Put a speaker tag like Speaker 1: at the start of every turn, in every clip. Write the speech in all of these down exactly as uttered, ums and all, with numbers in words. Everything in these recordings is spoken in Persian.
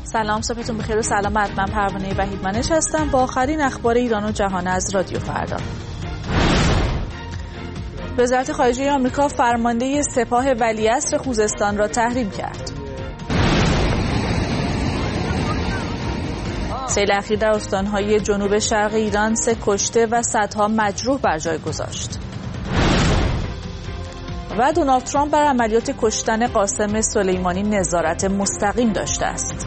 Speaker 1: سلام، صبحتون بخیر و سلامت. من پروانه وحیدمنش هستم با آخرین اخبار ایران و جهان از رادیو فردا. وزارت خارجه آمریکا فرمانده سپاه ولیعصر خوزستان را تحریم کرد. سیل اخیر در استانهای جنوب شرق ایران سه کشته و صدها مجروح بر جای گذاشت. و دونالد ترامپ بر عملیات کشتن قاسم سلیمانی نظارت مستقیم داشته است.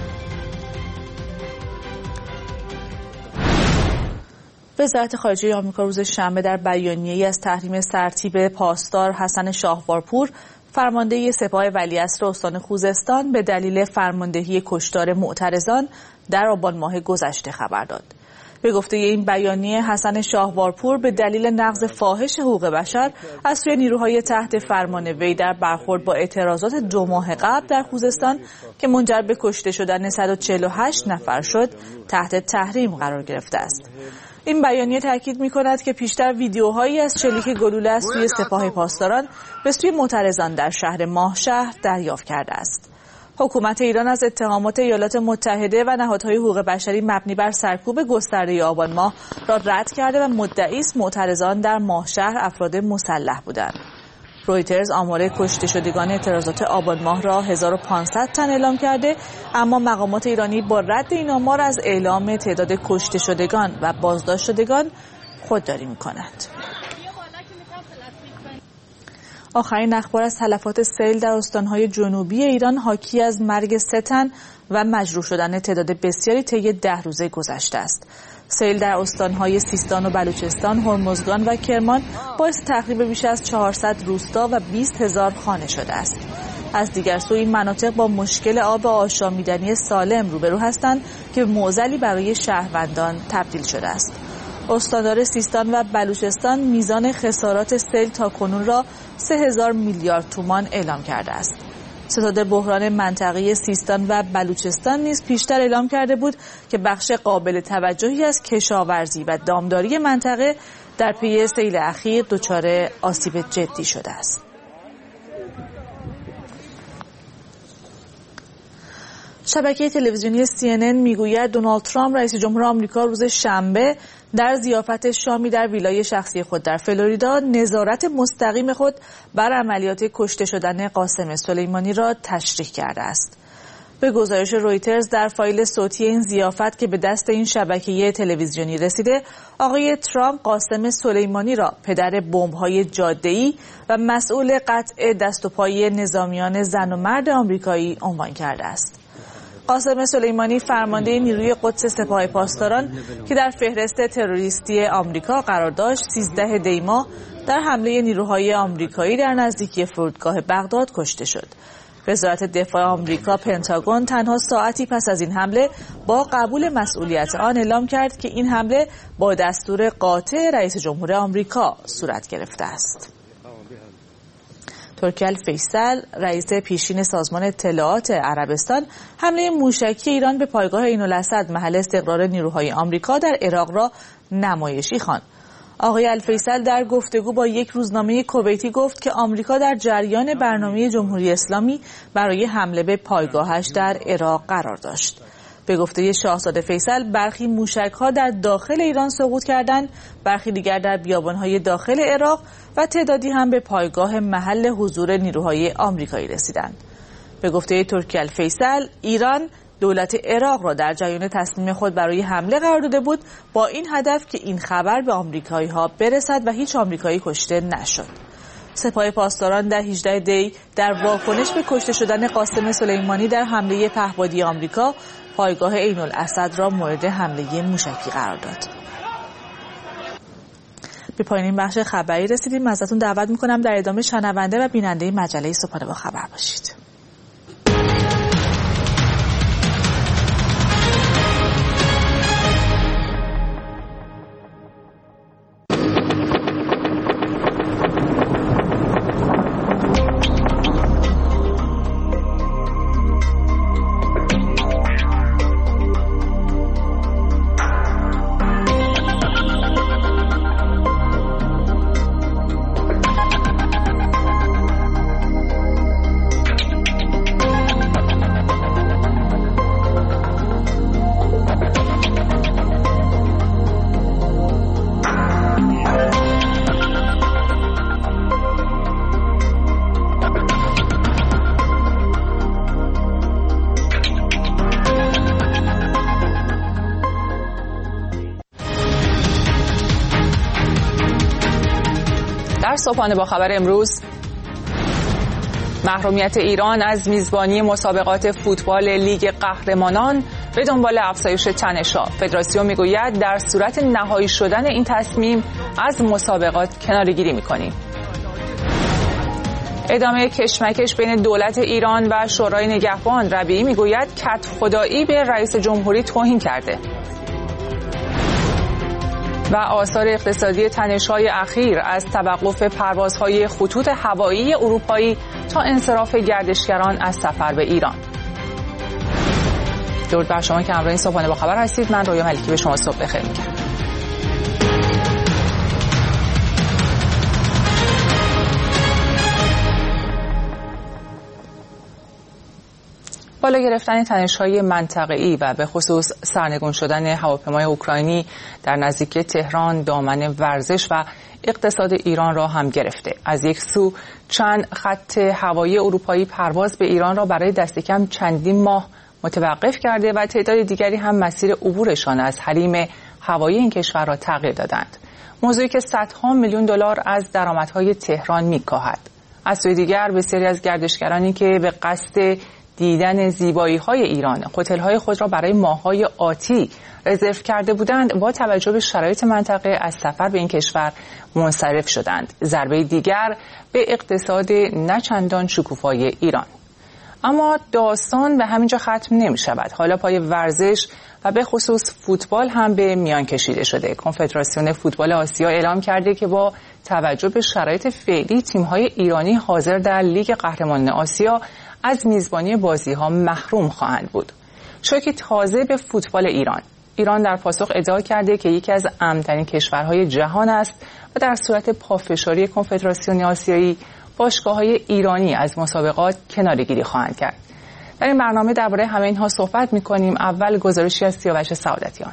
Speaker 1: وزارت خارجه آمریکا روز شنبه در بیانیه‌ای از تحریم سرتیپ پاسدار حسن شاهوارپور فرمانده سپاه ولیعصر استان خوزستان به دلیل فرماندهی کشتار معترضان در آبان ماه گذشته خبر داد. به گفته این بیانیه، حسن شاهوارپور به دلیل نقض فاحش حقوق بشر از سوی نیروهای تحت فرمان وی در برخورد با اعتراضات دو ماه قبل در خوزستان که منجر به کشته شدن صد و چهل و هشت نفر شد، تحت تحریم قرار گرفته است. این بیانیه تاکید می‌کند که پیشتر ویدیوهایی از شلیک گلوله از سوی سپاه پاسداران به سوی معترضان در شهر ماهشهر دریافت کرده است. حکومت ایران از اتهامات ایالات متحده و نهادهای حقوق بشری مبنی بر سرکوب گسترده آبان ماه را رد کرده و مدعی است معترضان در ماهشهر افراد مسلح بودند. رویترز آمار کشته شدگان اعتراضات آبان ماه را هزار و پانصد تن اعلام کرده، اما مقامات ایرانی با رد این آمار از اعلام تعداد کشته شدگان و بازداشت شدگان خودداری می‌کنند. آخرین اخبار از تلفات سیل در استانهای جنوبی ایران حاکی از مرگ سه تن و مجروح شدن تعداد بسیاری طی ده روزه گذشته است. سیل در استانهای سیستان و بلوچستان، هرمزگان و کرمان باعث تخریب بیش از چهارصد روستا و بیست هزار خانه شده است. از دیگر سو این مناطق با مشکل آب آشامیدنی سالم روبرو هستند که به معضلی برای شهروندان تبدیل شده است. استاندار سیستان و بلوچستان میزان خسارات سیل تا کنون را سه هزار میلیارد تومان اعلام کرده است. ستاد بحران منطقه سیستان و بلوچستان نیز پیشتر اعلام کرده بود که بخش قابل توجهی از کشاورزی و دامداری منطقه در پی سیل اخیر دچار آسیب جدی شده است. شبکه تلویزیونی سی ان ان میگوید دونالد ترامپ رئیس جمهور آمریکا روز شنبه در ضیافت شامی در ویلای شخصی خود در فلوریدا نظارت مستقیم خود بر عملیات کشته شدن قاسم سلیمانی را تشریح کرده است. به گزارش رویترز در فایل صوتی این ضیافت که به دست این شبکه تلویزیونی رسیده، آقای ترامپ قاسم سلیمانی را پدر بمب‌های جاده‌ای و مسئول قطع دست و پای نظامیان زن و مرد آمریکایی عنوان کرده است. قاسم سلیمانی فرمانده نیروی قدس سپاه پاسداران که در فهرست تروریستی آمریکا قرار داشت، سیزده دی ماه در حمله نیروهای آمریکایی در نزدیکی فرودگاه بغداد کشته شد. وزارت دفاع آمریکا پنتاگون تنها ساعتی پس از این حمله با قبول مسئولیت آن اعلام کرد که این حمله با دستور قاطع رئیس جمهور آمریکا صورت گرفته است. ترکی الفیصل، رئیس پیشین سازمان اطلاعات عربستان، حمله موشکی ایران به پایگاه عین‌الاسد محل استقرار نیروهای آمریکا در عراق را نمایشی خواند. آقای الفیصل در گفتگو با یک روزنامه کویتی گفت که آمریکا در جریان برنامه جمهوری اسلامی برای حمله به پایگاهش در عراق قرار داشت. به گفته شاهزاده فیصل، برخی موشک‌ها در داخل ایران سقوط کردند، برخی دیگر در بیابان‌های داخل عراق و تعدادی هم به پایگاه محل حضور نیروهای آمریکایی رسیدند. به گفته ترکی الفیصل، ایران دولت عراق را در جریان تصمیم خود برای حمله قرار داده بود با این هدف که این خبر به آمریکایی‌ها برسد و هیچ آمریکایی کشته نشد. سپاه پاسداران در هجده دی در واکنش به کشته شدن قاسم سلیمانی در حمله پهپادی آمریکا پایگاه عین‌الاسد را مورد حمله موشکی قرار داد. به پایان این بخش خبری رسیدیم. ازتون دعوت میکنم در ادامه شنونده و بیننده مجله صبحانه با خبر باشید. در صبحانه با خبر امروز، محرومیت ایران از میزبانی مسابقات فوتبال لیگ قهرمانان به دنبال افزایش تنش‌ها. فدراسیون میگوید در صورت نهایی شدن این تصمیم از مسابقات کناره‌گیری می‌کنیم. ادامه کشمکش بین دولت ایران و شورای نگهبان. ربیعی میگوید کدخدایی به رئیس جمهوری توهین کرده. و آثار اقتصادی تنش‌های اخیر، از توقف پروازهای خطوط هوایی اروپایی تا انصراف گردشگران از سفر به ایران. درود بر شما که همراه این صبحانه با خبر هستید. من رویا ملکی به شما صبح بخیر میگم. بالا گرفتن تنش‌های منطقه‌ای و به خصوص سرنگون شدن هواپیمای اوکراینی در نزدیکی تهران دامن ورزش و اقتصاد ایران را هم گرفته. از یک سو چند خط هوایی اروپایی پرواز به ایران را برای دست کم چندین ماه متوقف کرده و تعداد دیگری هم مسیر عبورشان از حریم هوایی این کشور را تغییر دادند. موضوعی که صدها میلیون دلار از درآمدهای تهران می‌کاهد. از سوی دیگر بسیاری از گردشگرانی که به قصد دیدن زیبایی‌های ایران هتل‌های خود را برای ماه‌های آتی رزرو کرده بودند، با توجه به شرایط منطقه از سفر به این کشور منصرف شدند. ضربه دیگر به اقتصاد نچندان شکوفای ایران. اما داستان به همینجا ختم نمی‌شود. حالا پای ورزش و به خصوص فوتبال هم به میان کشیده شده. کنفدراسیون فوتبال آسیا اعلام کرده که با توجه به شرایط فعلی تیم‌های ایرانی حاضر در لیگ قهرمانان آسیا از میزبانی بازی‌ها محروم خواهند بود. شوکی تازه به فوتبال ایران. ایران در پاسخ ادعا کرده که یکی از امن‌ترین کشورهای جهان است و در صورت پافشاری کنفدراسیون آسیایی باشگاه‌های ایرانی از مسابقات کناره‌گیری خواهند کرد. در این برنامه درباره همه اینها صحبت می‌کنیم. اول گزارشی از سیاوش سعادتیان.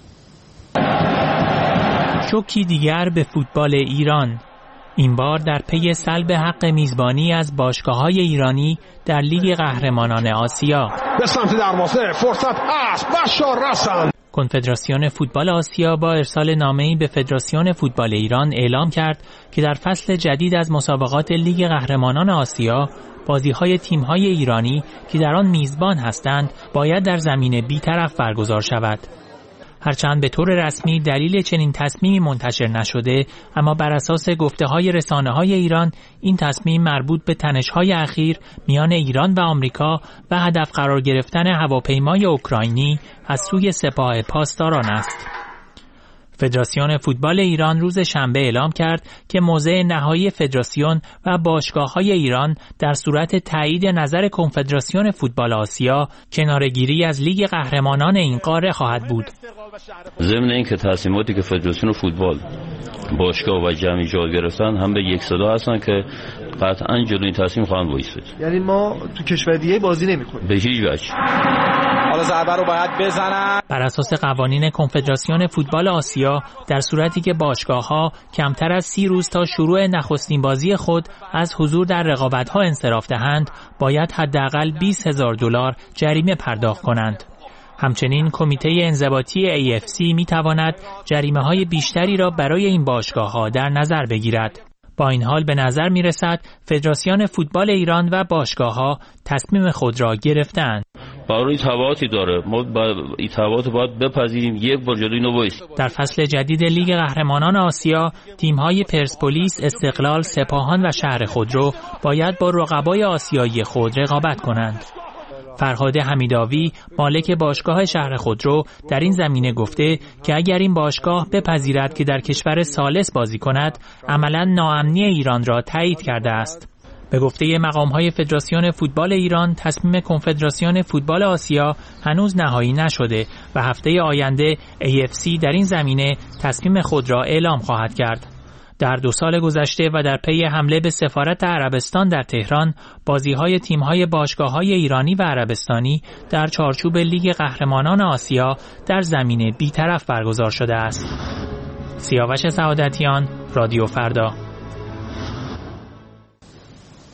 Speaker 2: شوکی دیگر به فوتبال ایران. این بار در پی سلب حق میزبانی از باشگاه‌های ایرانی در لیگ قهرمانان آسیا.
Speaker 3: به سمت دروازه فرصت است. بشار رسن.
Speaker 2: کنفدراسیون فوتبال آسیا با ارسال نامه‌ای به فدراسیون فوتبال ایران اعلام کرد که در فصل جدید از مسابقات لیگ قهرمانان آسیا بازی‌های تیم‌های ایرانی که در آن میزبان هستند باید در زمین بی‌طرف برگزار شود. هرچند به طور رسمی دلیل چنین تصمیمی منتشر نشده، اما بر اساس گفته‌های رسانه‌های ایران این تصمیم مربوط به تنش‌های اخیر میان ایران و آمریکا و هدف قرار گرفتن هواپیمای اوکراینی از سوی سپاه پاسداران است. فدراسیون فوتبال ایران روز شنبه اعلام کرد که موضع نهایی فدراسیون و باشگاه‌های ایران در صورت تایید نظر کنفدراسیون فوتبال آسیا کناره‌گیری از لیگ قهرمانان این قاره خواهد بود.
Speaker 4: ضمن اینکه تصمیماتی که فدراسیون فوتبال باشگاه و جمعی جا گرفتن هم به یک صدا هستن که قطعاً جلوی این تصمیم خواهند وایساد.
Speaker 5: یعنی ما تو کشور دیگه بازی نمی‌کنیم.
Speaker 4: به هیچ وجه.
Speaker 6: حالا ضربه رو باید بزنن.
Speaker 2: بر اساس قوانین کنفدراسیون فوتبال آسیا در صورتی که باشگاه‌ها کمتر از سی روز تا شروع نخستین بازی خود از حضور در رقابت‌ها انصراف دهند، باید حداقل بیست هزار دلار جریمه پرداخت کنند. همچنین کمیته انضباطی ای اف سی می‌تواند جریمه‌های بیشتری را برای این باشگاه‌ها در نظر بگیرد. با این حال به نظر می‌رسد فدراسیون فوتبال ایران و باشگاه‌ها تصمیم خود را گرفتند.
Speaker 4: برای تبعاتی داره، ما این تبعات باید بپذیریم، یک بار جلوی اینو وایس.
Speaker 2: در فصل جدید لیگ قهرمانان آسیا تیم‌های پرسپولیس، استقلال، سپاهان و شهر خودرو باید با رقبای آسیایی خود رقابت کنند. فرهاد حمیدآوی مالک باشگاه شهر خودرو در این زمینه گفته که اگر این باشگاه بپذیرد که در کشور ثالث بازی کند، عملاً ناامنی ایران را تایید کرده است. به گفته مقام‌های فدراسیون فوتبال ایران، تصمیم کنفدراسیون فوتبال آسیا هنوز نهایی نشده و هفته آینده ای اف سی در این زمینه تصمیم خود را اعلام خواهد کرد. در دو سال گذشته و در پی حمله به سفارت عربستان در تهران، بازی‌های تیم‌های باشگاه‌های ایرانی و عربستانی در چارچوب لیگ قهرمانان آسیا در زمین بی‌طرف برگزار شده است. سیاوش سعادتیان، رادیو فردا.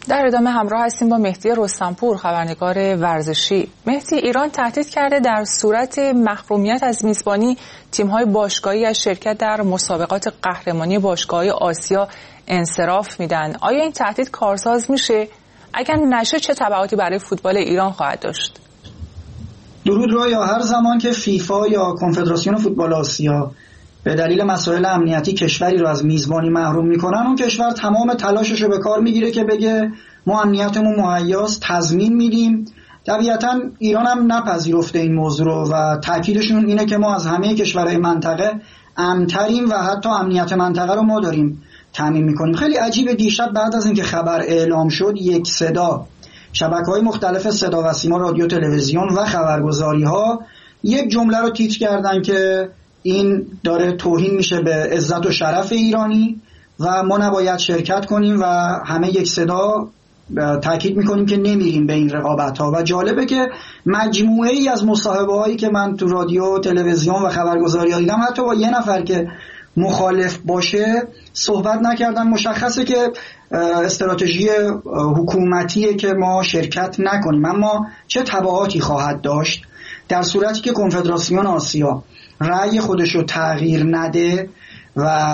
Speaker 1: در ادامه همراه هستیم با مهدی رستمپور، خبرنگار ورزشی. مهدی، ایران تهدید کرده در صورت محرومیت از میزبانی تیم‌های باشگاهی از شرکت در مسابقات قهرمانی باشگاه‌های آسیا انصراف میدن. آیا این تهدید کارساز میشه؟ اگر نشه چه تبعاتی برای فوتبال ایران خواهد داشت؟
Speaker 7: درود رویا. هر زمان که فیفا یا کنفدراسیون فوتبال آسیا به دلیل مسائل امنیتی کشوری رو از میزبانی محروم میکنن، اون کشور تمام تلاشش رو به کار میگیره که بگه ما امنیتمون مهیاست، تضمین میدیم. طبیعتا ایران هم نپذیرفته این موضوع رو و تاکیدشون اینه که ما از همه کشورهای منطقه امن‌تریم و حتی امنیت منطقه رو ما داریم تامین میکنیم. خیلی عجیبه، دیشب بعد از اینکه خبر اعلام شد، یک صدا، شبکه‌های مختلف صدا و سیما، رادیو، تلویزیون و خبرگزاری‌ها یک جمله رو تیتر کردن که این داره توهین میشه به عزت و شرف ایرانی و ما نباید شرکت کنیم و همه یک صدا تاکید میکنیم که نمیریم به این رقابت ها. و جالبه که مجموعه ای از مصاحبه هایی که من تو رادیو، تلویزیون و خبرگزاری ها دیدم، حتی با یه نفر که مخالف باشه صحبت نکردن. مشخصه که استراتژی حکومتیه که ما شرکت نکنیم. اما چه تبعاتی خواهد داشت در صورتی که کنفدراسیون آسیا رأی خودش رو تغییر نده و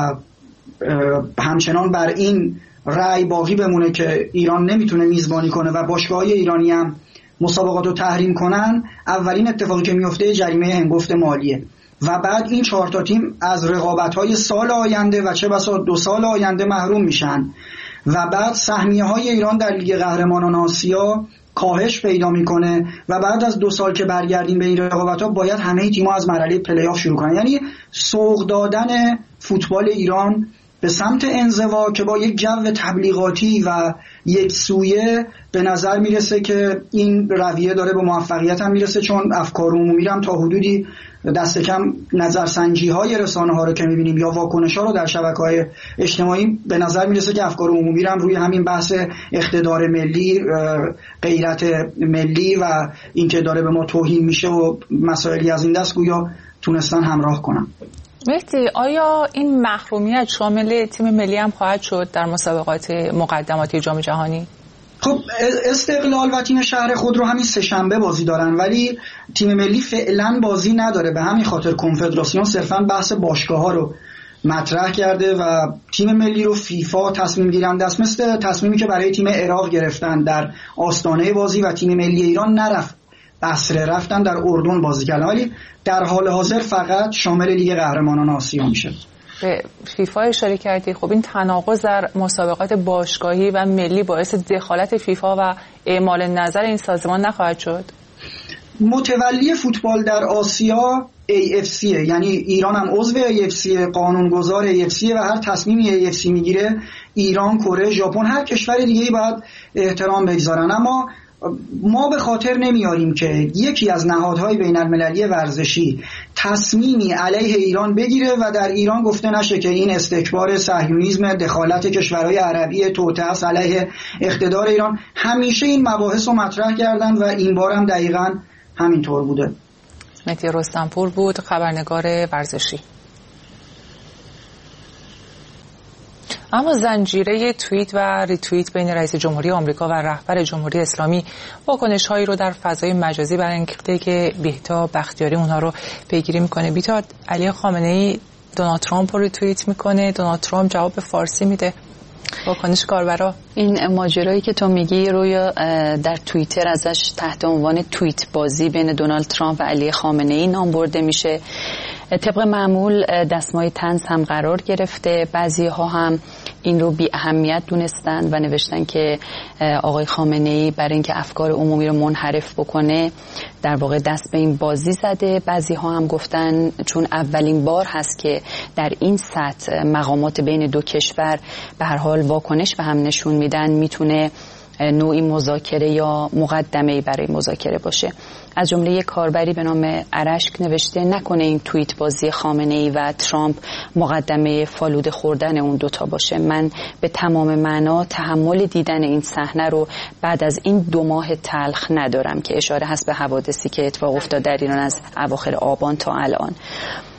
Speaker 7: همچنان بر این رأی باقی بمونه که ایران نمیتونه میزبانی کنه و باشگاه‌های ایرانی هم مسابقات رو تحریم کنن؟ اولین اتفاقی که میفته جریمه هنگفت مالیه و بعد این چهار تا تیم از رقابت‌های سال آینده و چه بسا دو سال آینده محروم میشن و بعد سهمیه‌های ایران در لیگ قهرمانان آسیا کاهش پیدا میکنه و بعد از دو سال که برگردیم به این رقابت‌ها باید همه تیم‌ها از مرحله پلی آف شروع کنن. یعنی سوق دادن فوتبال ایران به سمت انزوا که با یک جو تبلیغاتی و یک سویه به نظر میرسه که این رویه داره به موفقیت هم میرسه، چون افکار عمومی هم تا حدودی دست کم نظرسنجی های رسانه ها رو که میبینیم یا واکنش ها رو در شبکه‌های اجتماعی به نظر میرسه که افکار عمومی هم روی همین بحث اقتدار ملی، غیرت ملی و اینکه داره به ما توهین میشه و مسائلی از این دست گویا تونستن همراه کنن.
Speaker 1: مهدی، آیا این محرومیت شامل تیم ملی هم خواهد شد در مسابقات مقدماتی جام جهانی؟
Speaker 7: خب استقلال و تیم شهر خود رو همین سه شنبه بازی دارن، ولی تیم ملی فعلا بازی نداره. به همین خاطر کنفدراسیون صرفا بحث باشگاه ها رو مطرح کرده و تیم ملی رو فیفا تصمیم گیرنده است، مثل تصمیمی که برای تیم عراق گرفتن در آستانه بازی و تیم ملی ایران نرفت بصره، رفتن در اردن بازی کردن، ولی در حال حاضر فقط شامل لیگ قهرمانان آسیا میشه.
Speaker 1: به فیفا اشاره کردی. خب این تناقض در مسابقات باشگاهی و ملی باعث دخالت فیفا و اعمال نظر این سازمان نخواهد شد؟
Speaker 7: متولی فوتبال در آسیا ای اف سی، یعنی ایران هم عضو ای اف سی، قانونگذار ای اف سی و هر تصمیمی ای اف سی میگیره ایران، کره، ژاپن، هر کشور دیگه‌ای باید احترام بگذارن. اما ما به خاطر نمیاریم که یکی از نهادهای بین المللی ورزشی تصمیمی علیه ایران بگیره و در ایران گفته نشه که این استکبار صهیونیسم، دخالت کشورهای عربی، توطئه است علیه اقتدار ایران. همیشه این مباحث رو مطرح کردن و این بار هم دقیقاً همینطور بوده.
Speaker 1: مهدی رستمپور بود، خبرنگار ورزشی. اما زنجیره توییت و ریتوییت بین رئیس جمهوری آمریکا و رهبر جمهوری اسلامی واکنش‌هایی رو در فضای مجازی برانگیخته که بیتا بختیاری اونها رو پیگیری میکنه. بیتا، علی خامنه‌ای دونالد ترامپ رو ریتوییت میکنه، دونالد ترامپ جواب به فارسی میده. واکنش کاربرا؟
Speaker 8: این ماجرایی که تو میگی روی در توییتر ازش تحت عنوان توییت بازی بین دونالد ترامپ و علی خامنه‌ای نام برده میشه. طبق معمول دستمای طنز هم قرار گرفته. بعضی ها هم این رو بی اهمیت دونستن و نوشتن که آقای خامنه‌ای برای اینکه افکار عمومی رو منحرف بکنه در واقع دست به این بازی زده. بعضی ها هم گفتن چون اولین بار هست که در این سطح مقامات بین دو کشور به هر حال واکنش به هم نشون میدن، میتونه نوعی مذاکره یا مقدمه‌ای برای مذاکره باشه. از جمله یک کاربری به نام ارشک نوشته نکنه این توییت بازی خامنه‌ای و ترامپ مقدمه فالوده خوردن اون دوتا باشه. من به تمام معنا تحمل دیدن این صحنه رو بعد از این دو ماه تلخ ندارم، که اشاره هست به حوادثی که اتفاق افتاد در ایران از اواخر آبان تا الان.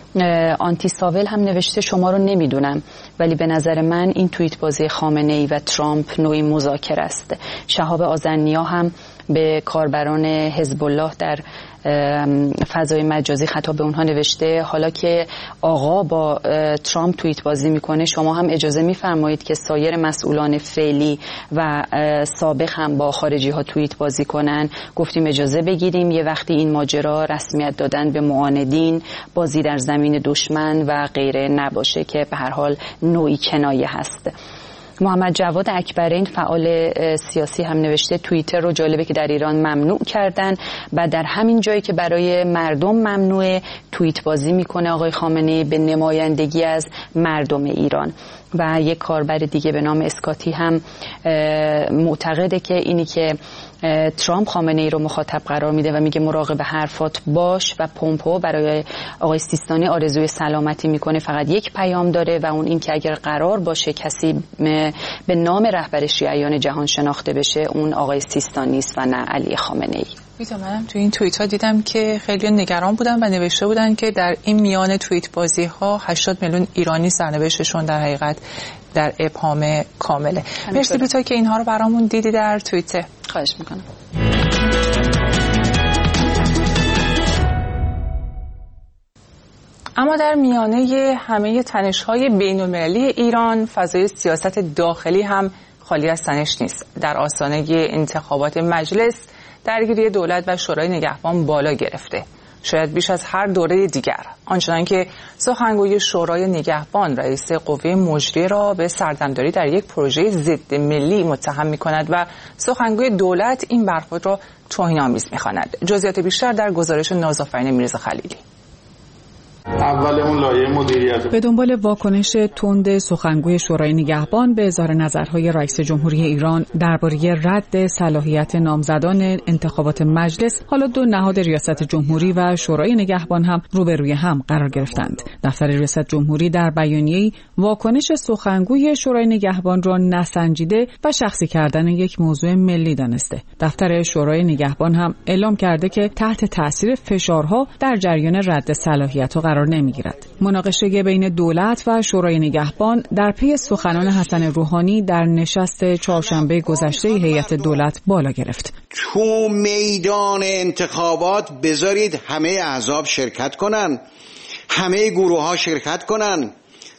Speaker 8: آنتی ساول هم نوشته شما رو نمیدونم ولی به نظر من این توییت بازی خامنه‌ای و ترامپ نوعی مذاکره است. شهاب آذرنیا هم به کاربران حزب الله در فضای مجازی خطاب به اونها نوشته حالا که آقا با ترامپ توییت بازی میکنه شما هم اجازه میفرمایید که سایر مسئولان فعلی و سابق هم با خارجی ها توییت بازی کنن. گفتیم اجازه بگیریم یه وقتی این ماجرا رسمیت دادن به معاندین، بازی در زمین دشمن و غیره نباشه که به هر حال نوعی کنایه هست. محمد جواد اکبرین فعال سیاسی هم نوشته توییتر رو جالبه که در ایران ممنوع کردن و در همین جایی که برای مردم ممنوع توییت بازی میکنه آقای خامنه‌ای به نمایندگی از مردم ایران. و یک کاربر دیگه به نام اسکاتی هم معتقده که اینی که ترامپ خامنه‌ای رو مخاطب قرار میده و میگه مراقب حرفات باش و پومپو برای آقای سیستانی آرزوی سلامتی میکنه فقط یک پیام داره و اون این که اگر قرار باشه کسی به نام رهبر شیعیان جهان شناخته بشه اون آقای سیستانی است و نه علی خامنه‌ای.
Speaker 9: بیتا منم تو این توییت ها دیدم که خیلی نگران بودن و نوشته بودن که در این میان توییت بازی ها هشتاد میلیون ایرانی سرنوشتشون در حقیقت در ابهام کامله. مرسی بیتا که اینها رو برامون دیدی در توییتر.
Speaker 8: خواهش میکنم.
Speaker 9: اما در میانه همه تنش‌های بین‌المللی ایران فضای سیاست داخلی هم خالی از تنش نیست. در آستانه انتخابات مجلس درگیری دولت و شورای نگهبان بالا گرفته، شاید بیش از هر دوره دیگر، آنچنان که سخنگوی شورای نگهبان رئیس قوه مجریه را به سردمداری در یک پروژه ضد ملی متهم می‌کند و سخنگوی دولت این برخورد را توهین‌آمیز می‌خواند. جزئیات بیشتر در گزارش نازآفرین میرزا خلیلی.
Speaker 10: اول اون لایه مدیریت
Speaker 11: به دنبال واکنش تند سخنگوی شورای نگهبان به اظهار نظرهای رئیس جمهوری ایران درباره رد صلاحیت نامزدان انتخابات مجلس، حالا دو نهاد ریاست جمهوری و شورای نگهبان هم روبروی هم قرار گرفتند. دفتر ریاست جمهوری در بیانیه‌ای واکنش سخنگوی شورای نگهبان را نسنجیده و شخصی کردن یک موضوع ملی دانسته. دفتر شورای نگهبان هم اعلام کرده که تحت تاثیر فشارها در جریان رد صلاحیت قرار نمیگیرد. مناقشه بین دولت و شورای نگهبان در پی سخنان حسن روحانی در نشست چهارشنبه گذشته هیئت دولت بالا گرفت.
Speaker 12: تو میدان انتخابات بذارید همه احزاب شرکت کنن، همه گروه ها شرکت کنن،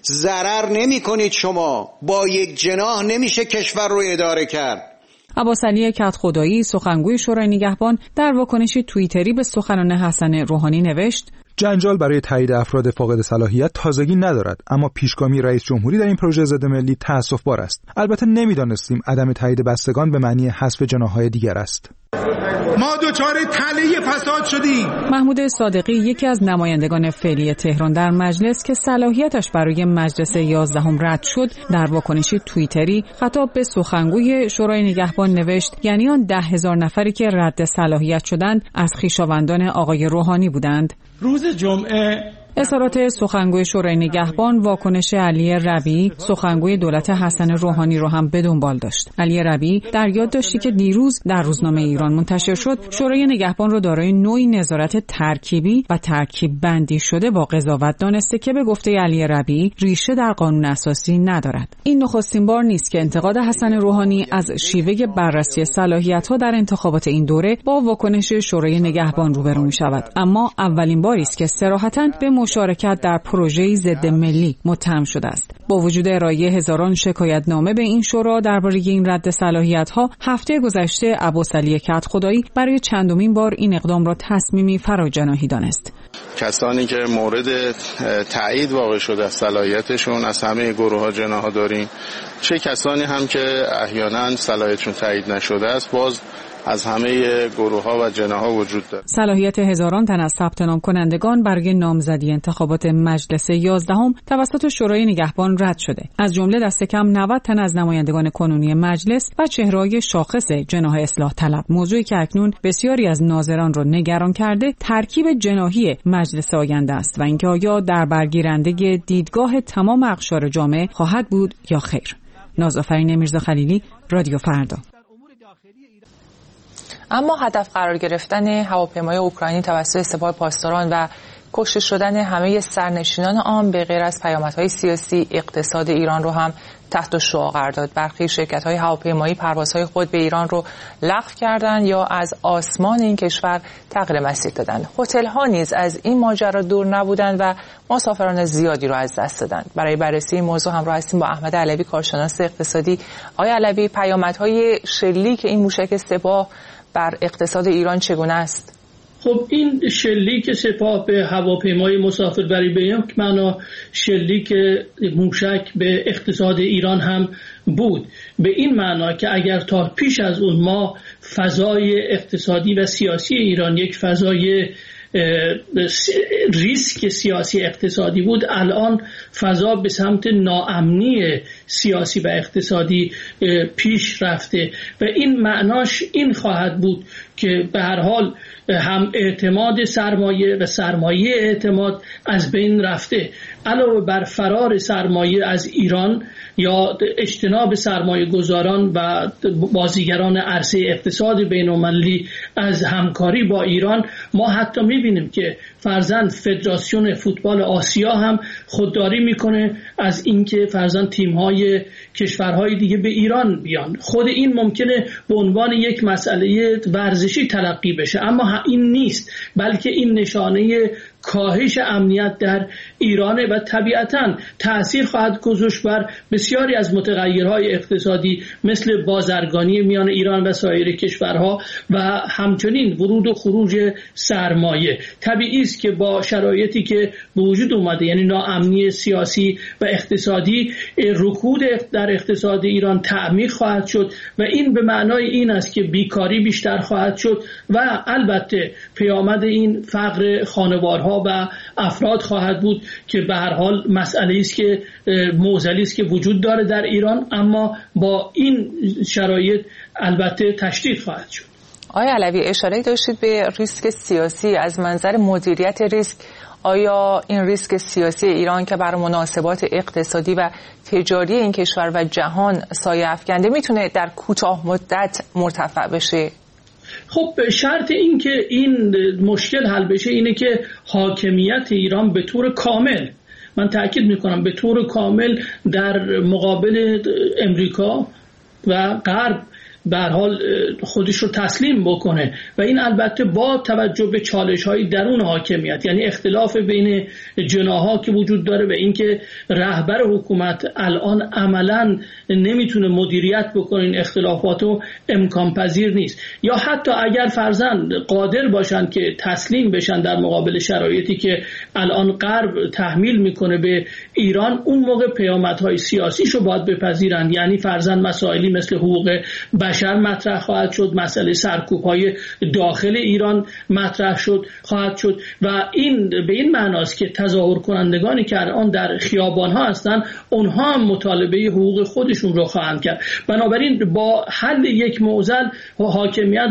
Speaker 12: ضرر نمی کنید. شما با یک جناح نمیشه کشور رو اداره کرد.
Speaker 11: عباسعلی کدخدایی سخنگوی شورای نگهبان در واکنشی توییتری به سخنان حسن روحانی نوشت:
Speaker 13: جنجال برای تایید افراد فاقد صلاحیت تازگی ندارد، اما پیشگامی رئیس جمهوری در این پروژه ضد ملی تأسف‌بار است. البته نمی‌دانستیم عدم تایید بستگان به معنی حذف جناح‌های دیگر است.
Speaker 10: ما دچار تله فساد شدیم.
Speaker 11: محمود صادقی یکی از نمایندگان فعلی تهران در مجلس که صلاحیتش برای مجلس یازدهم رد شد، در واکنشی توییتری خطاب به سخنگوی شورای نگهبان نوشت: یعنی آن ده هزار نفری که رد صلاحیت شدند از خویشاوندان آقای روحانی بودند.
Speaker 10: روز جمعه
Speaker 11: اظهارات سخنگوی شورای نگهبان واکنش علی ربیعی سخنگوی دولت حسن روحانی رو هم به دنبال داشت. علی ربیعی در یادداشتی که دیروز در روزنامه ایران منتشر شد، شورای نگهبان رو دارای نوعی نظارت ترکیبی و ترکیب بندی شده با قضاوت دانسته که به گفته علی ربیعی ریشه در قانون اساسی ندارد. این نخستین بار نیست که انتقاد حسن روحانی از شیوه بررسی صلاحیت‌ها در انتخابات این دوره با واکنش شورای نگهبان روبرو می‌شود، اما اولین باری است که صراحتاً به مشارکت در پروژه‌ای ضد ملی متهم شده است. با وجود ارائه هزاران شکایتنامه به این شورا درباره این رد صلاحیت‌ها، هفته گذشته عباسعلی کدخدایی برای چندمین بار این اقدام را تصمیمی فراجناحی دانست.
Speaker 10: کسانی که مورد تایید واقع شده از صلاحیتشون از همه گروه‌ها جناح داریم، چه کسانی هم که احیانا صلاحیتشون تایید نشده است، باز از همه گروه‌ها و جناح‌ها وجود دارد.
Speaker 11: صلاحیت هزاران تن از ثبت نام کنندگان برای نامزدی انتخابات مجلس یازدهم توسط شورای نگهبان رد شده. از جمله دست کم نود تن از نمایندگان کنونی مجلس و چهره‌های شاخص جناح اصلاح طلب، موضوعی که اکنون بسیاری از ناظران را نگران کرده، ترکیب جناحی مجلس آینده است و اینکه آیا در برگیرنده دیدگاه تمام اقشار جامعه خواهد بود یا خیر. نازآفرین میرزا خلیلی، رادیو فردا.
Speaker 9: اما هدف قرار گرفتن هواپیمای اوکراینی توسط سپاه پاسداران و کشته شدن همه سرنشینان آن به غیر از پیامدهای سیاسی اقتصاد ایران رو هم تحت شعاع قرار داد. برخی شرکت‌های هواپیمایی پروازهای خود به ایران رو لغو کردند یا از آسمان این کشور تغییر مسیر دادند. هتل‌ها نیز از این ماجرا دور نبودند و مسافران زیادی رو از دست دادند. برای بررسی این موضوع همراه هستیم با احمد علوی، کارشناس اقتصادی. آقای علوی، پیامدهای شلیک این موشک سپاه بر اقتصاد ایران چگونه است؟
Speaker 14: خب این شلیک سپاه به هواپیمای مسافربری به یک معنا شلیک موشک به اقتصاد ایران هم بود، به این معنا که اگر تا پیش از اون ما فضای اقتصادی و سیاسی ایران یک فضای ریسک سیاسی اقتصادی بود، الان فضا به سمت ناامنی سیاسی و اقتصادی پیش رفته و این معناش این خواهد بود که به هر حال هم اعتماد سرمایه و سرمایه اعتماد از بین رفته. علاوه بر فرار سرمایه از ایران یا اجتناب سرمایه گذاران و بازیگران عرصه اقتصاد بین‌المللی از همکاری با ایران، ما حتی می‌بینیم که فرضاً فدراسیون فوتبال آسیا هم خودداری میکنه از اینکه فرضاً تیم‌های کشورهای دیگه به ایران بیان. خود این ممکنه به عنوان یک مسئله ورزشی تلقی بشه، اما این نیست، بلکه این نشانه کاهش امنیت در ایرانه و طبیعتاً تأثیر خواهد گذاشت بر بسیاری از متغیرهای اقتصادی مثل بازرگانی میان ایران و سایر کشورها و همچنین ورود و خروج سرمایه. طبیعی است که با شرایطی که به وجود اومده، یعنی ناامنی سیاسی و اقتصادی، رکود در اقتصاد ایران تعمیق خواهد شد و این به معنای این است که بیکاری بیشتر خواهد شد و البته پیامد این فقر خانوارها و افراد خواهد بود که به هر حال مسئله است که معضلی است که وجود داره در ایران، اما با این شرایط البته تشدید خواهد شد.
Speaker 9: آقای علوی، اشاره داشتید به ریسک سیاسی. از منظر مدیریت ریسک، آیا این ریسک سیاسی ایران که بر مناسبات اقتصادی و تجاری این کشور و جهان سایه افکنده میتونه در کوتاه مدت مرتفع بشه؟
Speaker 14: خب شرط این که این مشکل حل بشه اینه که حاکمیت ایران به طور کامل، من تأکید میکنم به طور کامل، در مقابل امریکا و غرب به هر حال خودش رو تسلیم بکنه و این البته با توجه به چالش‌های درون حاکمیت، یعنی اختلاف بین جناح‌ها که وجود داره و اینکه رهبر حکومت الان عملاً نمیتونه مدیریت بکنه این اختلافات و امکان پذیر نیست، یا حتی اگر فرضاً قادر باشن که تسلیم بشن در مقابل شرایطی که الان غرب تحمیل میکنه به ایران، اون موقع پیامدهای سیاسیشو باید بپذیرن، یعنی فرضاً مسائلی مثل حقوق بشر مطرح خواهد شد، مسئله سرکوب‌های داخل ایران مطرح شد خواهد شد و این به این معناست که تظاهر کنندگانی که الان در خیابان‌ها هستند اونها هم مطالبه حقوق خودشون رو خواهند کرد. بنابراین با حل یک معضل حاکمیت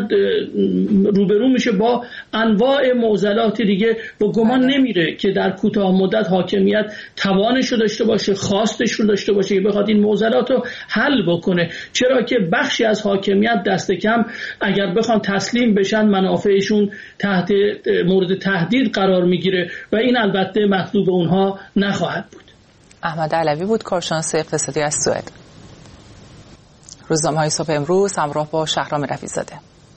Speaker 14: روبرو میشه با انواع معضلات دیگه و گمان نمیره که در کوتاه مدت حاکمیت توانش رو داشته باشه، خواستش رو داشته باشه که بخواد این معضلات رو حل بکنه، چرا که بخشی از حاکمیت دست کم اگر بخوان تسلیم بشن منافعشون تحت مورد تهدید قرار میگیره و این البته مطلوب اونها نخواهد بود.
Speaker 9: احمد علوی بود، کارشناس اقتصادی از سوئد. روزنامه‌های صبح امروز همراه با شهرام رفیع‌زاده.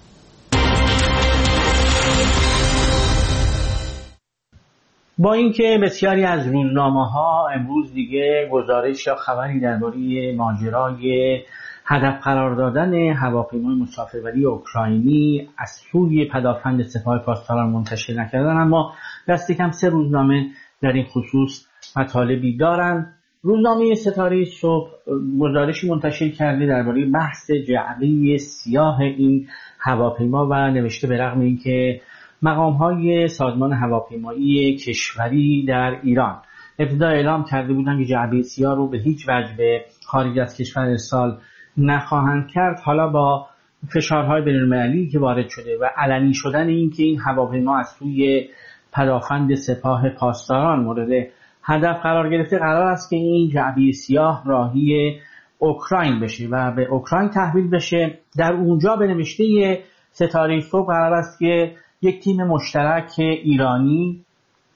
Speaker 15: با اینکه بسیاری از روزنامه‌ها امروز دیگه گزارش یا خبری درباره ماجرای هدف قرار دادن هواپیمای مسافربری اوکراینی از سوی پدافند سپاه پاسداران منتشر نکردن، اما دست کم سه روزنامه در این خصوص مطالبی دارند. روزنامه ستاره صبح گزارشی منتشر کرده درباره بحث جعبه سیاه این هواپیما و نوشته به رغم اینکه مقام‌های سازمان هواپیمایی کشوری در ایران ابتدا اعلام کرده بودند که جعبه سیاه رو به هیچ وجه به خارج از کشور ارسال نخواهند کرد، حالا با فشارهای بین‌المللی که وارد شده و علنی شدن این که این هواپیما از سوی پدافند سپاه پاسداران مورد هدف قرار گرفته، قرار است که این جعبه سیاه راهی اوکراین بشه و به اوکراین تحویل بشه. در اونجا به نوشته ستاره صبح قرار است که یک تیم مشترک ایرانی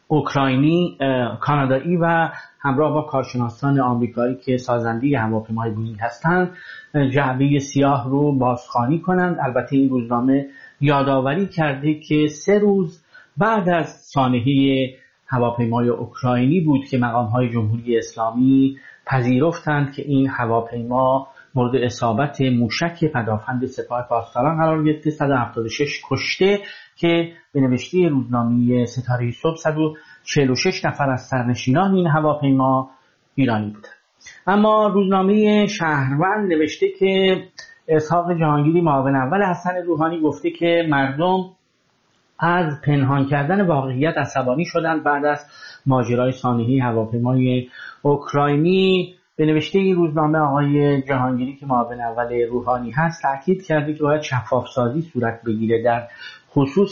Speaker 15: اوکراینی کانادایی و همراه با کارشناسان آمریکایی که سازنده هواپیمای بوئینگ هستند جعبه سیاه رو بازخوانی کنند. البته این روزنامه یادآوری کرده که سه روز بعد از سانحه هواپیمای اوکراینی بود که مقام‌های جمهوری اسلامی پذیرفتند که این هواپیما مورد اصابت موشک پدافند سپاه پاسداران قرار گرفته. صد و هفتاد و شش کشته که به نوشته روزنامه ستاره صبح صد و چهل و شش نفر از سرنشینان این هواپیما ایرانی بودند. اما روزنامه شهروند نوشته که اسحاق جهانگیری معاون اول حسن روحانی گفته که مردم از پنهان کردن واقعیت عصبانی شدند بعد از ماجرای سانحه هواپیمای اوکراینی. به نوشته این روزنامه آقای جهانگیری که معاون اول روحانی هست تاکید کرده که باید شفافسازی صورت بگیره در خصوص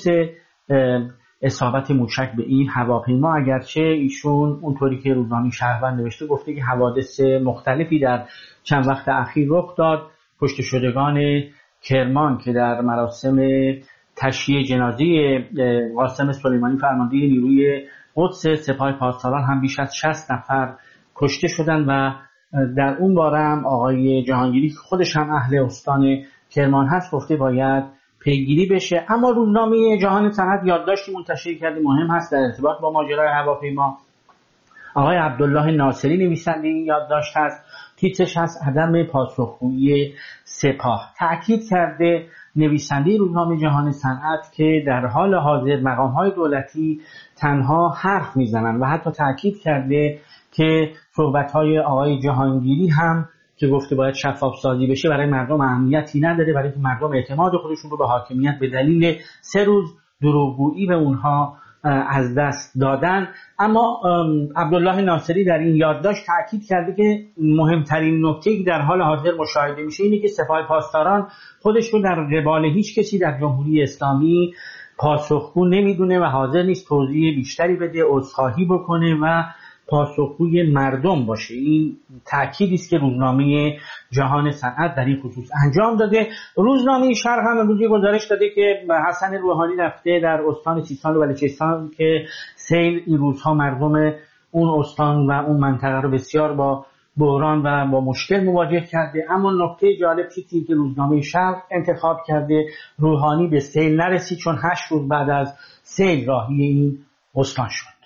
Speaker 15: اصابت موشک به این هواپیما، اگرچه ایشون اونطوری که روزنامه شهروند نوشته گفته که حوادث مختلفی در چند وقت اخیر رخ داد. کشته شدگان کرمان که در مراسم تشییع جنازه قاسم سلیمانی فرمانده نیروی قدس سپاه پاسداران هم بیش از شصت نفر کشته شدند و در اون باره هم آقای جهانگیری که خودش هم اهل استان کرمان هست گفته باید پیگیری بشه. اما روزنامه جهان صنعت یادداشتی منتشر کرده مهم هست در ارتباط با ماجرای هواپیما. آقای عبدالله ناصری نویسنده این یادداشت هست، تیترش هست عدم پاسخگویی سپاه. تأکید کرده نویسنده روزنامه جهان صنعت که در حال حاضر مقام‌های دولتی تنها حرف میزنن و حتی تأکید کرده که صحبت‌های آقای جهانگیری هم که گفته باید شفاف سازی بشه برای مردم اهمیتی نداره، برای که مردم اعتماد خودشون رو به حاکمیت به دلیل سه روز دروغگویی به اونها از دست دادن. اما عبدالله ناصری در این یادداشت تاکید کرده که مهمترین نکته که در حال حاضر مشاهده میشه اینه که سپاه پاسداران خودش رو در قبال هیچ کسی در جمهوری اسلامی پاسخگو نمیدونه و حاضر نیست توضیح بیشتری بده، عذرخواهی بکنه و پاسخگوی مردم باشه. این تأکیدی است که روزنامه جهان صنعت در این خصوص انجام داده. روزنامه شرق هم امروز گزارش داده که حسن روحانی رفته در استان سیستان و بلوچستان که سیل این روزها مردم اون استان و اون منطقه رو بسیار با بحران و با مشکل مواجه کرده. اما نکته جالب چیزی که روزنامه شرق انتخاب کرده روحانی به سیل نرسید چون هشت روز بعد از سیل راهی این استان شد.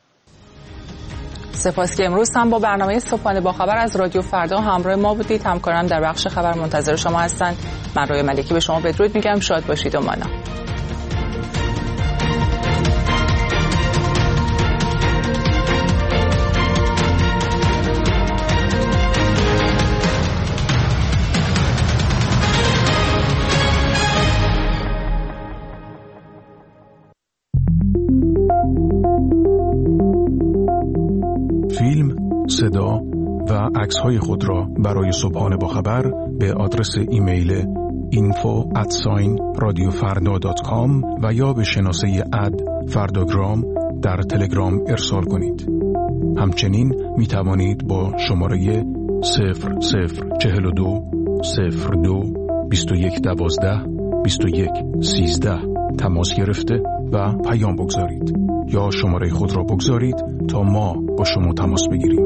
Speaker 9: سپاس که امروز هم با برنامه صبحانه با خبر از رادیو فردا همراه ما بودید. همکارم در بخش خبر منتظر شما هستند. من روی ملکی به شما بدرود میگم. شاد باشید و مانا.
Speaker 16: فیلم، صدا و عکس‌های خود را برای صبحانه با خبر به آدرس ایمیل اینفو ات رادیو فردا دات کام و یا به شناسه اد فرداگرام در تلگرام ارسال کنید. همچنین می توانید با شماره صفر صفر چهل و دو صفر دو بیست و یک دوازده بیست و یک سیزده تماس گرفته و پیام بگذارید یا شماره خود را بگذارید تا ما با شما تماس بگیریم.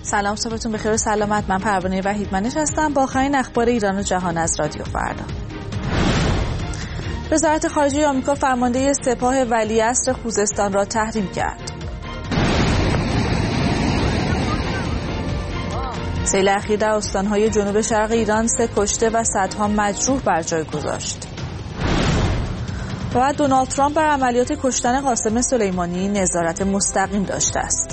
Speaker 1: سلام، صبحتون بخیر و سلامت. من پروانه وحیدمنش هستم با آخرین اخبار ایران و جهان از رادیو فردا. وزارت خارجه آمریکا فرمانده سپاه ولیعصر خوزستان را تحریم کرد. سیل اخیر در استانهای جنوب شرق ایران سه کشته و صدها مجروح بر جای گذاشت. و دونالد ترامپ بر عملیات کشتن قاسم سلیمانی نظارت مستقیم داشته است.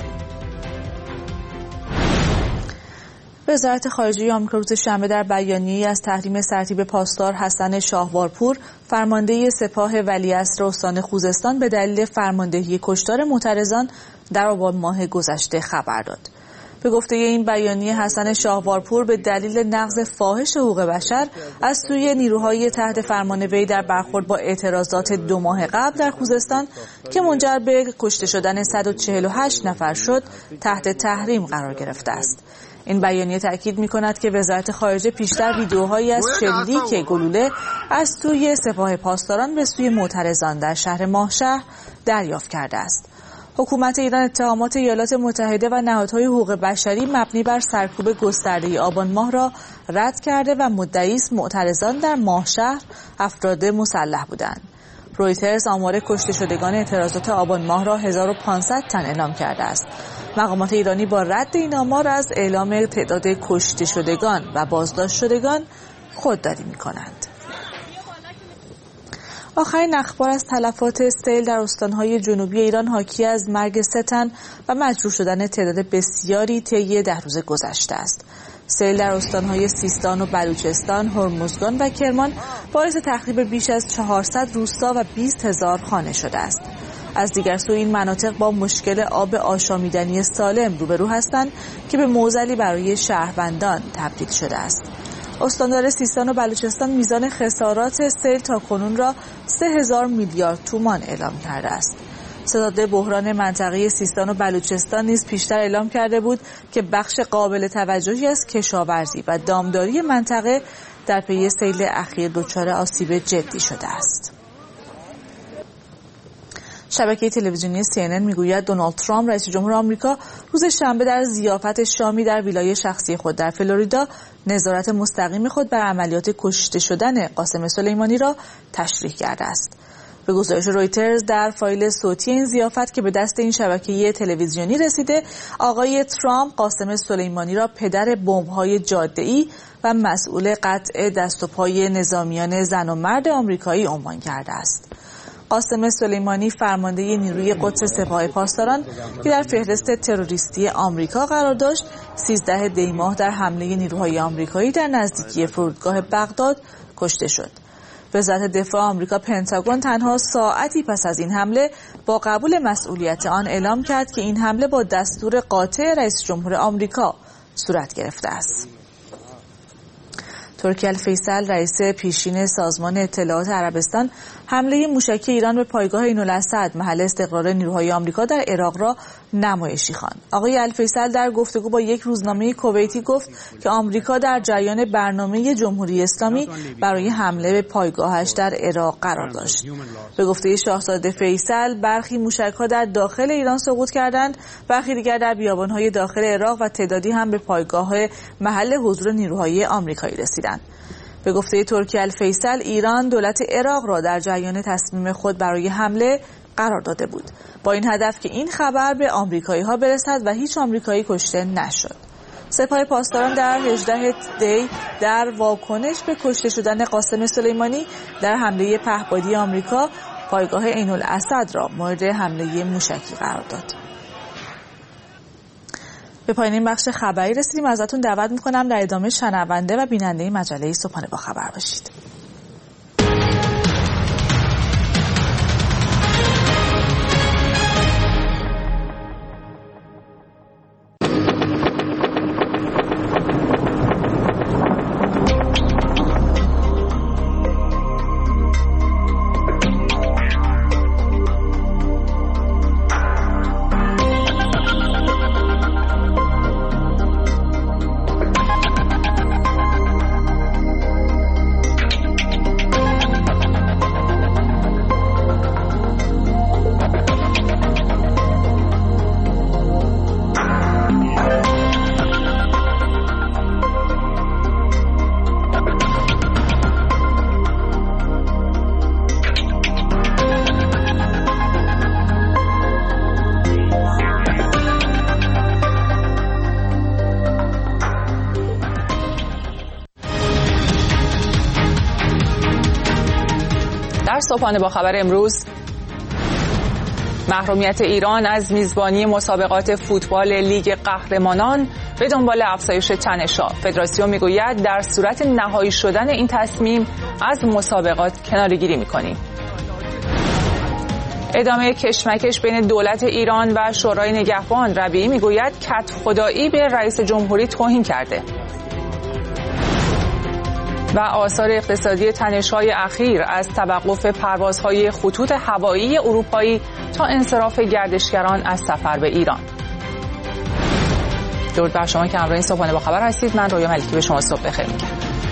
Speaker 1: وزارت خارجه آمریکا روز شنبه در بیانیه‌ای از تحریم سرتیپ پاسدار حسن شاهوارپور فرمانده سپاه ولیعصر استان خوزستان به دلیل فرماندهی کشتار معترضان در آبان ماه گذشته خبر داد. به گفته این بیانیه، حسن شاهوارپور به دلیل نقض فاحش حقوق بشر از سوی نیروهای تحت فرمان وی در برخورد با اعتراضات دو ماه قبل در خوزستان که منجر به کشته شدن صد و چهل و هشت نفر شد، تحت تحریم قرار گرفته است. این بیانیه تأکید می‌کند که وزارت خارجه پیشتر ویدیوهایی از شلیک گلوله از سوی سپاه پاسداران به سوی معترضان در شهر ماهشهر دریافت کرده است. حکومت ایران اتهامات ایالات متحده و نهادهای حقوق بشری مبنی بر سرکوب گسترده آبان ماه را رد کرده و مدعی است معترضان در ماهشهر افراد مسلح بودند. رویترز آمار کشته شدگان اعتراضات آبان ماه را هزار و پانصد تن اعلام کرده است. مقامات ایرانی با رد این آمار از اعلام تعداد کشته شدگان و بازداشت شدگان خودداری می‌کنند. آخرین اخبار از تلفات سیل در استانهای جنوبی ایران حاکی از مرگ سه تن و مجروح شدن تعداد بسیاری طی ده روز گذشته است. سیل در استانهای سیستان و بلوچستان، هرمزگان و کرمان باعث تخریب بیش از چهارصد روستا و بیست هزار خانه شده است. از دیگر سو این مناطق با مشکل آب آشامیدنی سالم روبرو هستند که به معضلی برای شهروندان تبدیل شده است. استاندار سیستان و بلوچستان میزان خسارات سیل تا کنون را سه هزار میلیارد تومان اعلام کرده است. ستاد بحران منطقه سیستان و بلوچستان نیز پیشتر اعلام کرده بود که بخش قابل توجهی از کشاورزی و دامداری منطقه در پی سیل اخیر دچار آسیب جدی شده است. شبکه تلویزیونی سی ان ان میگوید دونالد ترامپ رئیس جمهور آمریکا روز شنبه در ضیافت شامی در ویلای شخصی خود در فلوریدا نظارت مستقیم خود بر عملیات کشته شدن قاسم سلیمانی را تشریح کرده است. به گزارش رویترز در فایل صوتی این ضیافت که به دست این شبکه تلویزیونی رسیده، آقای ترامپ قاسم سلیمانی را پدر بمب‌های جاده‌ای و مسئول قطع دست و پای نظامیان زن و مرد آمریکایی عنوان کرده است. قاسم سلیمانی فرمانده نیروی قدس سپاه پاسداران که در فهرست تروریستی آمریکا قرار داشت، سیزده دی ماه در حمله نیروهای آمریکایی در نزدیکی فرودگاه بغداد کشته شد. وزارت دفاع آمریکا پنتاگون تنها ساعتی پس از این حمله با قبول مسئولیت آن اعلام کرد که این حمله با دستور قاطع رئیس جمهور آمریکا صورت گرفته است. ترکی الفیصل رئیس پیشین سازمان اطلاعات عربستان حمله موشکی ایران به پایگاه عین‌الاسد محل استقرار نیروهای آمریکا در عراق را نمایشی خواند. آقای الفیصل در گفتگو با یک روزنامه کویتی گفت که آمریکا در جریان برنامه جمهوری اسلامی برای حمله به پایگاهش در عراق قرار داشت. به گفته شاهزاده فیصل برخی موشک‌ها در داخل ایران سقوط کردند، برخی دیگر در بیابان‌های داخل عراق و تعدادی هم به پایگاه محل حضور نیروهای آمریکایی رسیدند. به گفته ترکی الفیصل، ایران دولت عراق را در جریان تصمیم خود برای حمله قرار داده بود، با این هدف که این خبر به آمریکایی‌ها برسد و هیچ آمریکایی کشته نشد. سپاه پاسداران در هجده دی در واکنش به کشته شدن قاسم سلیمانی در حمله پهپادی آمریکا پایگاه عین‌الاسد را مورد حمله موشکی قرار داد. به پایان این بخش خبری رسیدیم. ازتون دعوت میکنم در ادامه شنونده و بیننده مجله صبحانه با خبر باشید.
Speaker 9: در صبحانه با خبر امروز، محرومیت ایران از میزبانی مسابقات فوتبال لیگ قهرمانان به دنبال افزایش تنش‌ها. فدراسیون میگوید در صورت نهایی شدن این تصمیم از مسابقات کناره‌گیری می‌کنیم. ادامه کشمکش بین دولت ایران و شورای نگهبان. ربیعی میگوید کتف خدایی به رئیس جمهوری توهین کرده. و آثار اقتصادی تنش‌های اخیر از توقف پروازهای خطوط هوایی اروپایی تا انصراف گردشگران از سفر به ایران. درود بر شما که همراه این صبحانه با خبر هستید. من رویا ملکی به شما صبح بخیر میگم.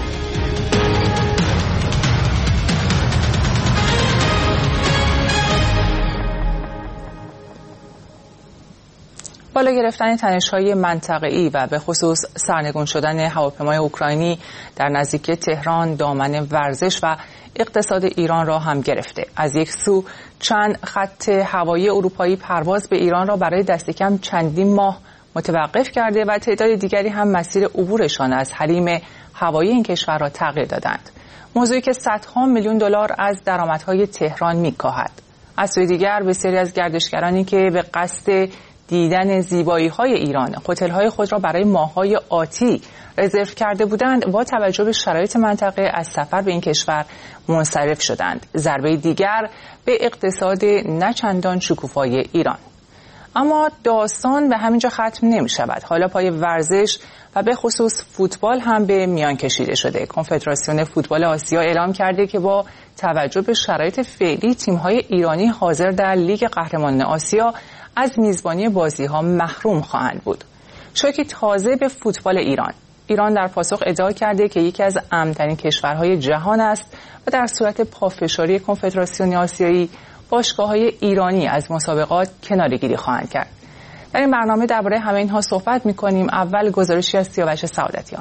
Speaker 9: بالا گرفتن تنش‌های منطقه‌ای و به خصوص سرنگون شدن هواپیمای اوکراینی در نزدیکی تهران دامن ورزش و اقتصاد ایران را هم گرفته. از یک سو چند خط هوایی اروپایی پرواز به ایران را برای دست کم چندین ماه متوقف کرده و تعداد دیگری هم مسیر عبورشان از حریم هوایی این کشور را تغییر دادند. موضوعی که صدها میلیون دلار از درآمدهای تهران می‌کاهد. از سوی دیگر بسیاری از گردشگرانی که به قصد دیدن زیبایی‌های ایران هتل‌های خود را برای ماه‌های آتی رزرو کرده بودند، با توجه به شرایط منطقه از سفر به این کشور منصرف شدند. ضربه دیگر به اقتصاد نچندان شکوفای ایران. اما داستان به همینجا ختم نمی‌شود. حالا پای ورزش و به خصوص فوتبال هم به میان کشیده شده. کنفدراسیون فوتبال آسیا اعلام کرده که با توجه به شرایط فعلی تیم‌های ایرانی حاضر در لیگ قهرمانان آسیا از میزبانی بازی‌ها محروم خواهند بود. شوکی تازه به فوتبال ایران. ایران در پاسخ ادعا کرده که یکی از امن‌ترین کشورهای جهان است و در صورت پافشاری کنفدراسیون آسیایی باشگاه‌های ایرانی از مسابقات کناره‌گیری خواهند کرد. در این برنامه درباره همه اینها صحبت می‌کنیم. اول گزارشی از سیاوش سعادتیان.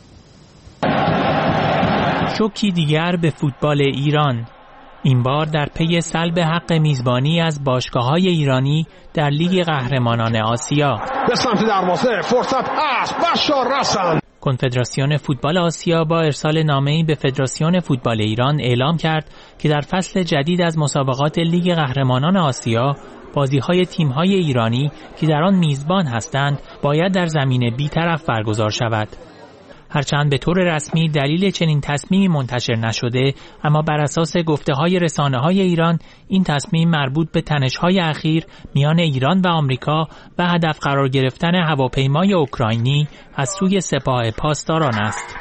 Speaker 2: شوکی دیگر به فوتبال ایران. این بار در پی سلب حق میزبانی از باشگاه‌های ایرانی در لیگ قهرمانان آسیا.
Speaker 3: به سمت دروازه فرصت است. بشار رسن.
Speaker 2: کنفدراسیون فوتبال آسیا با ارسال نامه‌ای به فدراسیون فوتبال ایران اعلام کرد که در فصل جدید از مسابقات لیگ قهرمانان آسیا بازی‌های تیم‌های ایرانی که در آن میزبان هستند باید در زمین بی‌طرف برگزار شود. هرچند به طور رسمی دلیل چنین تصمیمی منتشر نشده، اما بر اساس گفته‌های رسانه‌های ایران این تصمیم مربوط به تنش‌های اخیر میان ایران و آمریکا و هدف قرار گرفتن هواپیمای اوکراینی از سوی سپاه پاسداران است.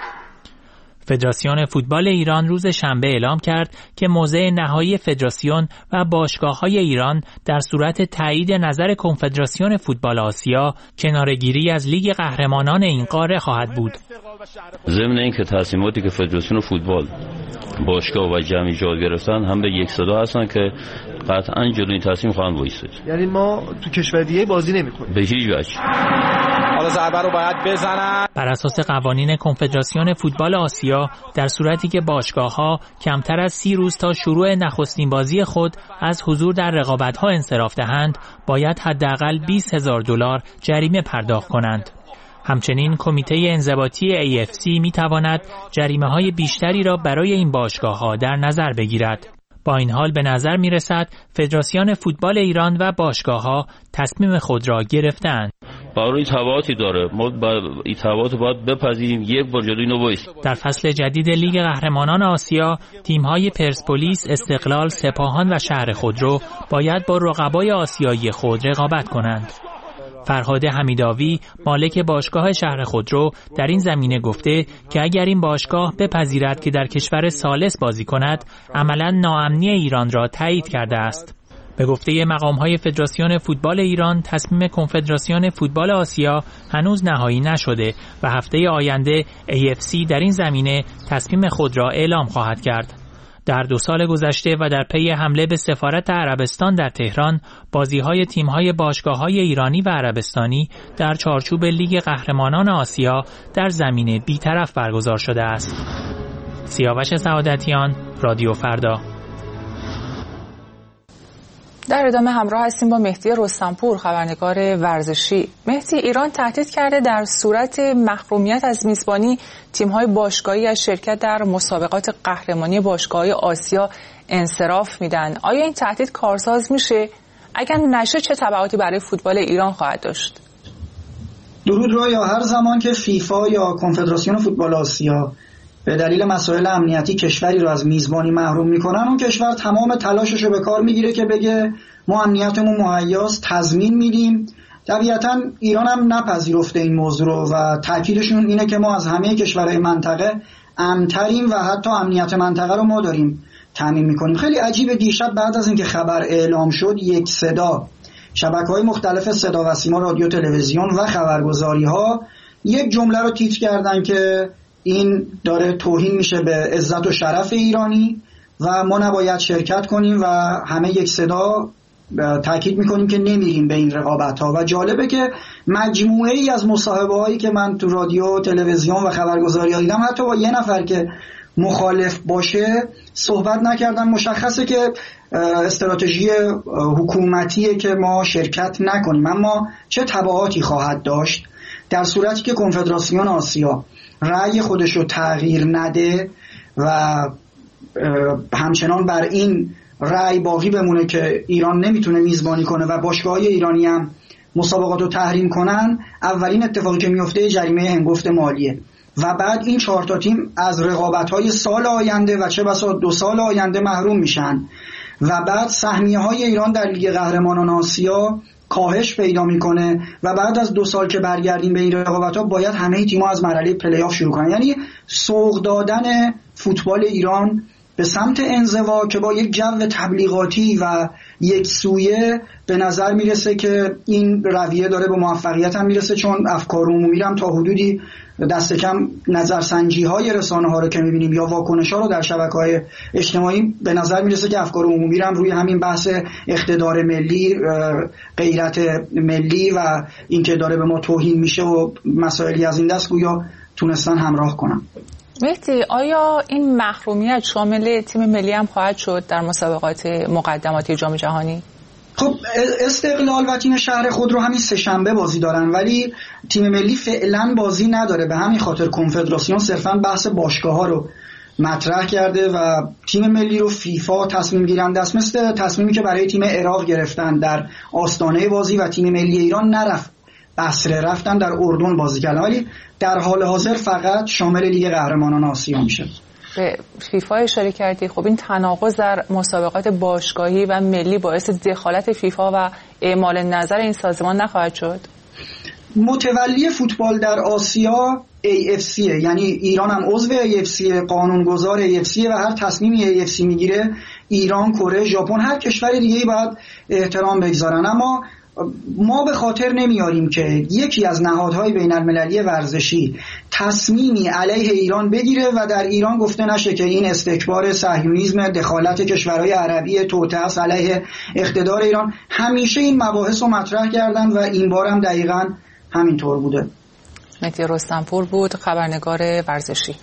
Speaker 2: فدراسیون فوتبال ایران روز شنبه اعلام کرد که موضع نهایی فدراسیون و باشگاه‌های ایران در صورت تایید نظر کنفدراسیون فوتبال آسیا کناره‌گیری از لیگ قهرمانان این قاره خواهد بود.
Speaker 4: ضمن اینکه تصمیماتی که فدراسیون فوتبال باشگاه و جمعی جا گرفتن هم به یک صدا هستن که قطعاً جلوی این تصمیم خواهند وایساد.
Speaker 5: یعنی ما تو کشور دیگه بازی نمی‌کنیم.
Speaker 4: به هیچ وجه.
Speaker 6: حالا ضربه رو باید بزنن.
Speaker 2: بر اساس قوانین کنفدراسیون فوتبال آسیا در صورتی که باشگاه‌ها کمتر از سی روز تا شروع نخستین بازی خود از حضور در رقابت‌ها انصراف دهند، باید حداقل بیست هزار دلار جریمه پرداخت کنند. همچنین کمیته انضباطی ای اف سی می تواند جریمه‌های بیشتری را برای این باشگاه‌ها در نظر بگیرد. با این حال به نظر می رسد فدراسیون فوتبال ایران و باشگاه‌ها تصمیم خود را گرفتند.
Speaker 4: برای تبعاتی داره، ما این تبعات باید بپذیریم، یک بار جلوی اینو وایس.
Speaker 2: در فصل جدید لیگ قهرمانان آسیا تیم‌های پرسپولیس، استقلال، سپاهان و شهر خودرو باید با رقبای آسیایی خود رقابت کنند. فرهاد حمیداوی مالک باشگاه شهر خودرو در این زمینه گفته که اگر این باشگاه بپذیرد که در کشور ثالث بازی کند، عملاً ناامنی ایران را تایید کرده است. به گفته مقام‌های فدراسیون فوتبال ایران، تصمیم کنفدراسیون فوتبال آسیا هنوز نهایی نشده و هفته آینده ای اف سی در این زمینه تصمیم خود را اعلام خواهد کرد. در دو سال گذشته و در پی حمله به سفارت عربستان در تهران، بازی‌های تیم‌های باشگاه‌های ایرانی و عربستانی در چارچوب لیگ قهرمانان آسیا در زمین بی‌طرف برگزار شده است. سیاوش سعادتیان، رادیو فردا.
Speaker 9: در ادامه همراه هستیم با مهدی رستمپور، خبرنگار ورزشی. مهدی، ایران تهدید کرده در صورت محرومیت از میزبانی تیم‌های باشگاهی از شرکت در مسابقات قهرمانی باشگاه‌های آسیا انصراف میدن. آیا این تهدید کارساز میشه؟ اگر نشه چه تبعاتی برای فوتبال ایران خواهد داشت؟
Speaker 7: درود رویا. هر زمان که فیفا یا کنفدراسیون فوتبال آسیا به دلیل مسائل امنیتی کشوری رو از میزبانی محروم میکنن، اون کشور تمام تلاشش رو به کار میگیره که بگه ما امنیتمون مهیاست، تضمین میدیم. طبیعتا ایران هم نپذیرفته این موضوع رو و تاکیدشون اینه که ما از همه کشورهای منطقه امن‌تریم و حتی امنیت منطقه رو ما داریم تامین میکنیم. خیلی عجیبه، دیشب بعد از اینکه خبر اعلام شد، یک صدا شبکه‌های مختلف صدا و سیما، رادیو، تلویزیون و خبرگزاری‌ها یک جمله رو تیتر کردن که این داره توهین میشه به عزت و شرف ایرانی و ما نباید شرکت کنیم و همه یک صدا تاکید میکنیم که نمیریم به این رقابت ها. و جالبه که مجموعه ای از مصاحبه هایی که من تو رادیو، تلویزیون و خبرگزاری ها دیدم، حتی با یه نفر که مخالف باشه صحبت نکردن. مشخصه که استراتژی حکومتیه که ما شرکت نکنیم. اما چه تبعاتی خواهد داشت در صورتی که کنفدراسیون آسیا رأی خودش رو تغییر نده و همچنان بر این رأی باقی بمونه که ایران نمیتونه میزبانی کنه و باشگاه‌های ایرانی هم مسابقات رو تحریم کنن؟ اولین اتفاقی که میفته جریمه هنگفت مالیه و بعد این چهار تا تیم از رقابت‌های سال آینده و چه بسا دو سال آینده محروم میشن و بعد سهمیه‌های ایران در لیگ قهرمانان آسیا کاهش پیدا میکنه و بعد از دو سال که برگردیم به این رقابت‌ها باید همه تیم‌ها از مرحله پلی‌آف شروع کنن. یعنی سوق دادن فوتبال ایران به سمت انزوا که با یک جو تبلیغاتی و یک سویه به نظر میرسه که این رویه داره به موفقیت هم میرسه، چون افکار عمومی هم تا حدودی دست کم نظرسنجی های رسانه ها رو که میبینیم یا واکنش ها رو در شبکه های اجتماعی به نظر میرسه که افکار عمومی هم روی همین بحث اقتدار ملی، غیرت ملی و اینکه داره به ما توهین میشه و مسائلی از این دست گویا تونستن همراه کنن.
Speaker 9: مهدی، آیا این محرومیت شامل تیم ملی هم خواهد شد در مسابقات مقدماتی جام جهانی؟
Speaker 7: خب استقلال و تیم شهر خود رو همین سه شنبه بازی دارن، ولی تیم ملی فعلا بازی نداره. به همین خاطر کنفدراسیون صرفا بحث باشگاه ها رو مطرح کرده و تیم ملی رو فیفا تصمیم گیرنده است، مثل تصمیمی که برای تیم عراق گرفتن در آستانه بازی و تیم ملی ایران نرفت بصره، رفتن در اردن بازی کردن، ولی در حال حاضر فقط شامل لیگ قهرمانان آسیا میشه.
Speaker 9: به فیفا اشاره کردی. خب این تناقض در مسابقات باشگاهی و ملی باعث دخالت فیفا و اعمال نظر این سازمان نخواهد شد؟
Speaker 7: متولی فوتبال در آسیا ای اف سی، یعنی ایران هم عضو ای اف سی، قانونگذار ای اف سی و هر تصمیمی ای اف سی میگیره ایران، کره، ژاپن، هر کشور دیگه‌ای باید احترام بگذارن. اما ما به خاطر نمیاریم که یکی از نهادهای بین المللی ورزشی تصمیمی علیه ایران بگیره و در ایران گفته نشه که این استکبار صهیونیسم، دخالت کشورهای عربی، توطئه است علیه اقتدار ایران. همیشه این مباحث رو مطرح کردن و این بار هم دقیقاً همینطور بوده.
Speaker 9: مهدی رستمپور بود، خبرنگار ورزشی.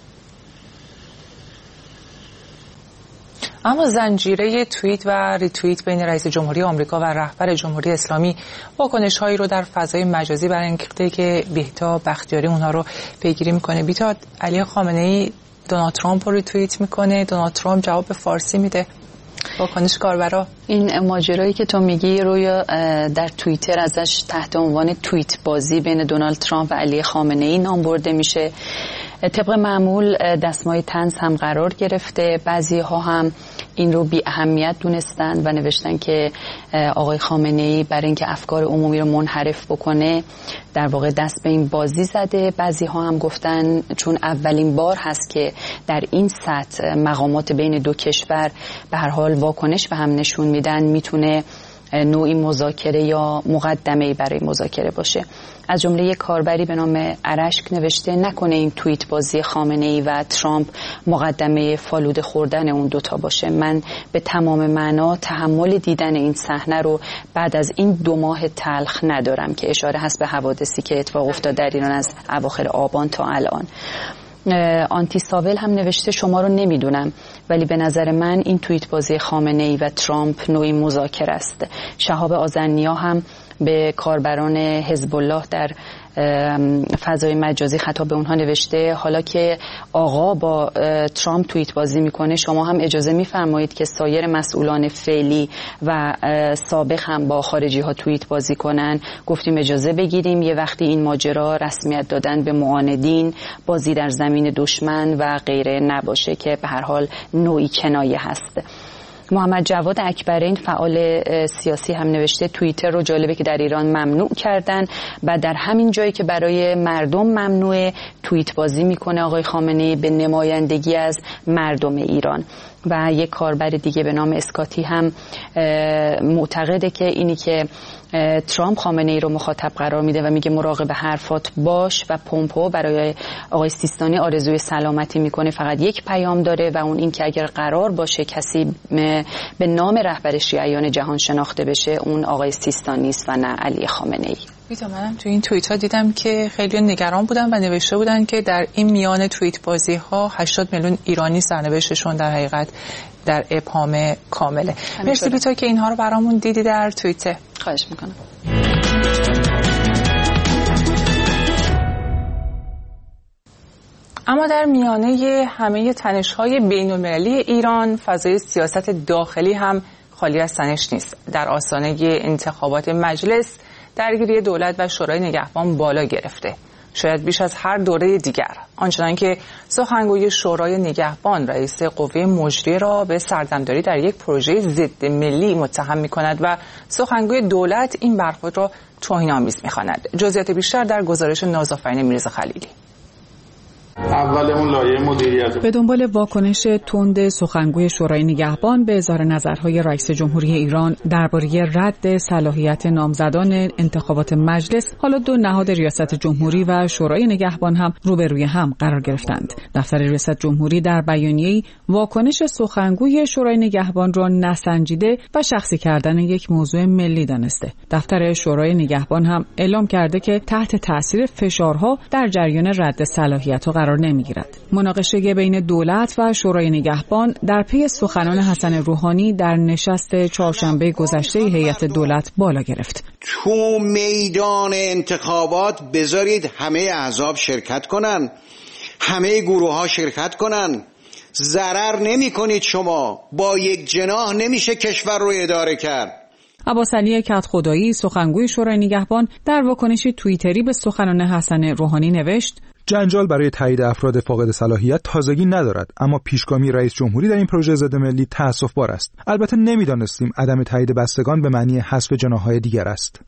Speaker 9: اما زنجیره توییت و ریتوییت بین رئیس جمهوری آمریکا و رهبر جمهوری اسلامی واکنش‌هایی رو در فضای مجازی برانگیخته که بهتا بختیاری اونها رو پیگیری میکنه. بهتا، علی خامنه‌ای دونالد ترامپ رو ریتوییت میکنه، دونالد ترامپ جواب به فارسی میده. واکنش کاربرا؟
Speaker 8: این ماجرایی که تو میگی رویا در توییتر ازش تحت عنوان توییت بازی بین دونالد ترامپ و علی خامنه‌ای نام برده میشه. طبق معمول دستمای طنز هم قرار گرفته. بعضی ها هم این رو بی اهمیت دونستن و نوشتن که آقای خامنه‌ای برای اینکه افکار عمومی رو منحرف بکنه در واقع دست به این بازی زده. بعضی ها هم گفتن چون اولین بار هست که در این سطح مقامات بین دو کشور به هر حال واکنش به هم نشون میدن، میتونه نوعی مذاکره یا مقدمه‌ای برای مذاکره باشه. از جمله یک کاربری به نام ارشک نوشته نکنه این توییت بازی خامنه‌ای و ترامپ مقدمه فالوده خوردن اون دوتا باشه. من به تمام معنا تحمل دیدن این صحنه رو بعد از این دو ماه تلخ ندارم، که اشاره هست به حوادثی که اتفاق افتاد در ایران از اواخر آبان تا الان. آنتی ساول هم نوشته شما رو نمیدونم ولی به نظر من این توییت بازی خامنه‌ای و ترامپ نوعی مذاکره است. شهاب آذرنیا هم به کاربران حزب الله در فضای مجازی خطاب به اونها نوشته حالا که آقا با ترامپ توییت بازی میکنه شما هم اجازه میفرمایید که سایر مسئولان فعلی و سابق هم با خارجی ها توییت بازی کنن. گفتیم اجازه بگیریم یه وقتی این ماجرا رسمیت دادن به معاندین، بازی در زمین دشمن و غیره نباشه که به هر حال نوعی کنایه هست. محمد جواد اکبرین فعال سیاسی هم نوشته توییتر رو جالبه که در ایران ممنوع کردن و در همین جایی که برای مردم ممنوع توییت بازی میکنه آقای خامنه‌ای به نمایندگی از مردم ایران. و یک کاربر دیگه به نام اسکاتی هم معتقده که اینی که ترامپ خامنه‌ای رو مخاطب قرار میده و میگه مراقب حرفات باش و پومپو برای آقای سیستانی آرزوی سلامتی میکنه فقط یک پیام داره و اون این که اگر قرار باشه کسی به نام رهبر شیعیان جهان شناخته بشه اون آقای سیستانی است و نه علی خامنه‌ای.
Speaker 9: بیتا منم تو این توییت ها دیدم که خیلی نگران بودن و نوشته بودن که در این میان توییت بازی ها هشتاد میلیون ایرانی سرنوشتشون در حقیقت در ابهام کامله. مرسی بیتا که اینها رو برامون دیدی در توییت.
Speaker 8: خواهش میکنم.
Speaker 9: اما در میانه همه تنش‌های بین‌المللی ایران فضای سیاست داخلی هم خالی از تنش نیست. در آستانه انتخابات مجلس درگیری دولت و شورای نگهبان بالا گرفته، شاید بیش از هر دوره دیگر، آنچنان که سخنگوی شورای نگهبان رئیس قوه مجریه را به سردمداری در یک پروژه ضد ملی متهم می‌کند و سخنگوی دولت این برخورد را توهین‌آمیز می‌خواند. جزئیات بیشتر در گزارش نازآفرین میرزا خلیلی.
Speaker 10: اول اون لایه مدیریت
Speaker 11: به دنبال واکنش تند سخنگوی شورای نگهبان به اظهار نظرهای رئیس جمهوری ایران درباره رد صلاحیت نامزدان انتخابات مجلس، حالا دو نهاد ریاست جمهوری و شورای نگهبان هم روبروی هم قرار گرفتند. دفتر ریاست جمهوری در بیانیه‌ای واکنش سخنگوی شورای نگهبان را نسنجیده و شخصی کردن یک موضوع ملی دانسته. دفتر شورای نگهبان هم اعلام کرده که تحت تاثیر فشارها در جریان رد صلاحیت‌ها قرار نمیگیرد. مناقشه بین دولت و شورای نگهبان در پی سخنان حسن روحانی در نشست چهارشنبه گذشته هیئت دولت بالا گرفت.
Speaker 12: تو میدان انتخابات بذارید همه احزاب شرکت کنن، همه گروه ها شرکت کنن. ضرر نمی کنید شما، با یک جناح نمیشه کشور رو اداره کرد.
Speaker 11: عباسعلی کدخدایی سخنگوی شورای نگهبان در واکنشی توییتری به سخنان حسن روحانی نوشت:
Speaker 13: جنجال برای تایید افراد فاقد صلاحیت تازگی ندارد، اما پیشگامی رئیس جمهوری در این پروژه ضد ملی تأسف‌بار است. البته نمی‌دانستیم عدم تایید بستگان به معنی حذف جناح‌های دیگر است.